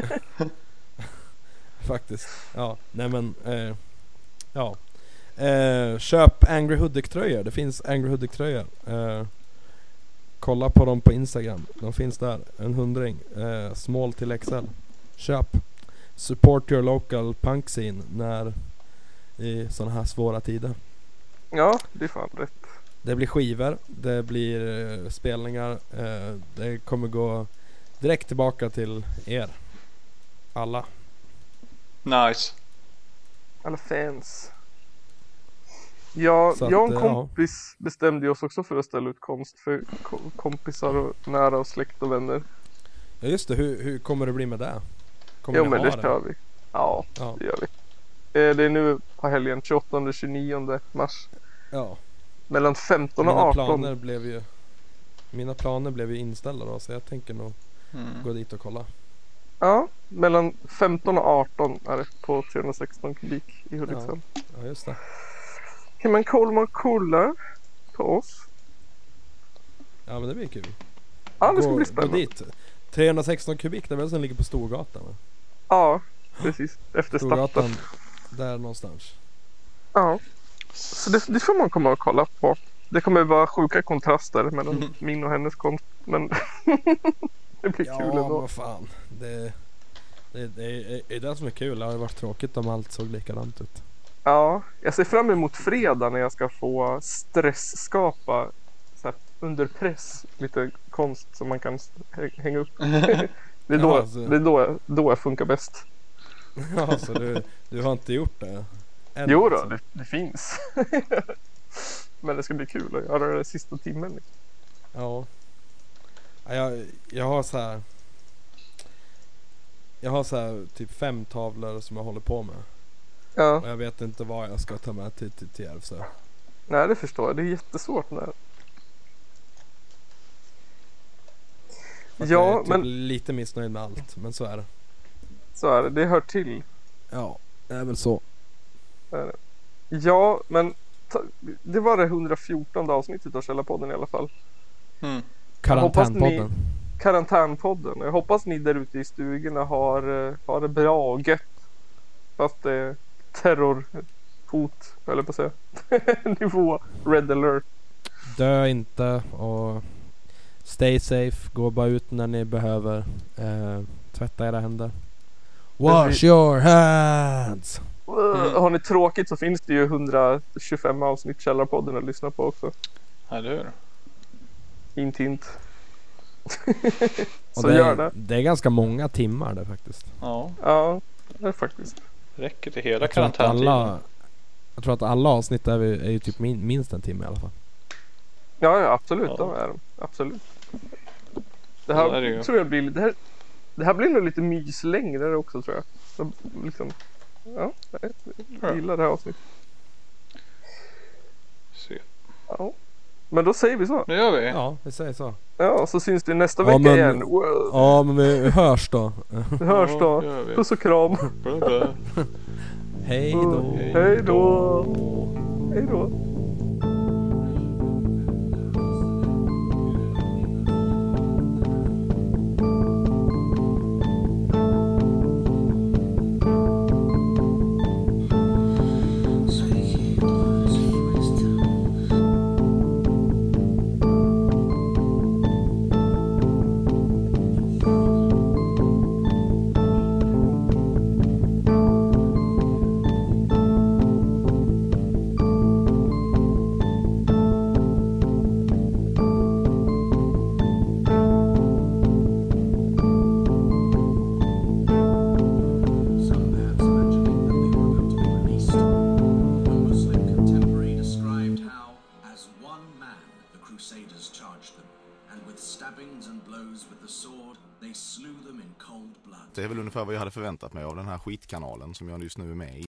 Faktiskt. Ja, nej men eh, ja. Eh, köp Angry Hudik-tröjor. Det finns Angry Hudik-tröjor. Eh, kolla på dem på Instagram. De finns där. En hundring. Eh, small till X L. Köp. Support your local punk scene när i sådana här svåra tider. Ja, det är fan rätt. Det blir skivor. Det blir eh, spelningar. Eh, det kommer gå direkt tillbaka till er. Alla. Nice. Alla fans. Ja, Så att, jag och en ja. kompis bestämde oss också för att ställa ut konst för ko- kompisar och nära och släkt och vänner. Ja just det. Hur, hur kommer det bli med det? Kommer Jo, ni men ha det kör vi. Ja, Ja. det gör vi. Eh, Det är nu på helgen tjugoåttonde till tjugonionde mars. Ja. Mellan femton och Mina arton. planer blev ju Mina planer blev ju inställda då, så jag tänker nog Mm. gå dit och kolla. Ja, mellan femton och arton är det på trehundrasexton kubik i Hudiksvall. Ja just det. Kan man kolla, kolla på oss? Ja men det blir kul. Ja, det ska gå, bli gå spännande. dit. trehundrasexton kubik, det är väl som ligger på Storgatan va? Ja, precis. Efter Storgatan, starten. där någonstans. Ja. Så det, det får man komma och kolla på. Det kommer vara sjuka kontraster mellan Mm. min och hennes konst. Men det blir Ja kul ändå. vad fan. Det, det, det, är, det är det som är kul. Det hade varit tråkigt om allt såg likadant ut. Ja, jag ser fram emot fredag när jag ska få stressskapa så här, under press lite konst som man kan hä- hänga upp. Det är då, Ja, alltså. det är då, då jag funkar bäst. Ja så du, du har inte gjort det än, Jo då, alltså. det, det finns. Men det ska bli kul att göra det sista timmen. liksom. Ja. Ja, Jag, jag har så här. Jag har så här typ fem tavlor som jag håller på med. Ja, Och jag vet inte vad jag ska ta med till, till, till Järvsö. nej det förstår jag. Det är jättesvårt när. För att Ja, jag är typ men- lite missnöjd med allt. Men så är det. Så är det, det hör till. Ja, det är väl så. Ja, men ta, det var det hundrafjortonde avsnittet av Källarpodden i alla fall. Mm. Karantänpodden. Karantänpodden. Jag hoppas ni där ute i stugorna har, eh, har det bra och gött. Fast det är terrorhot, eller på att säga. Nivå red alert. Dö inte och stay safe. Gå bara ut när ni behöver. Eh, tvätta era händer. Wash your hands! Uh, har ni tråkigt så finns det ju hundratjugofem avsnitt Källarpodden att lyssna på också. Eller hur? Inte inte. Och Så det, gör är, det. det är ganska många timmar där faktiskt. Ja, Ja, det är faktiskt. räcker till hela Jag tror, att karantäntiden. alla, jag tror att alla avsnitt är, är ju typ min, minst en timme i alla fall. Ja, ja absolut. Ja. De är de. Absolut. Det Ja, här det är det ju. tror jag blir det här, det här blir nog lite mys längre också tror jag. Så, liksom, ja, jag Ja. gillar det här avsnittet. Se. Ja. Men då säger vi så. Nu gör vi. Ja, vi säger så. Ja, så syns det nästa Ja, vecka men- igen. Wow. Ja, men vi hörs då. Det hörs Ja, då. gör vi. Puss och kram. Bra, bra. Hej då. Hej då. Hej då. Some perhaps imagining that they were going to be released. A Muslim contemporary described how, as one man, the Crusaders charged them, and with stabbings and blows with the sword, they slew them in cold blood. Det är väl ungefär vad jag hade förväntat mig av den här skitkanalen som jag just nu är med i.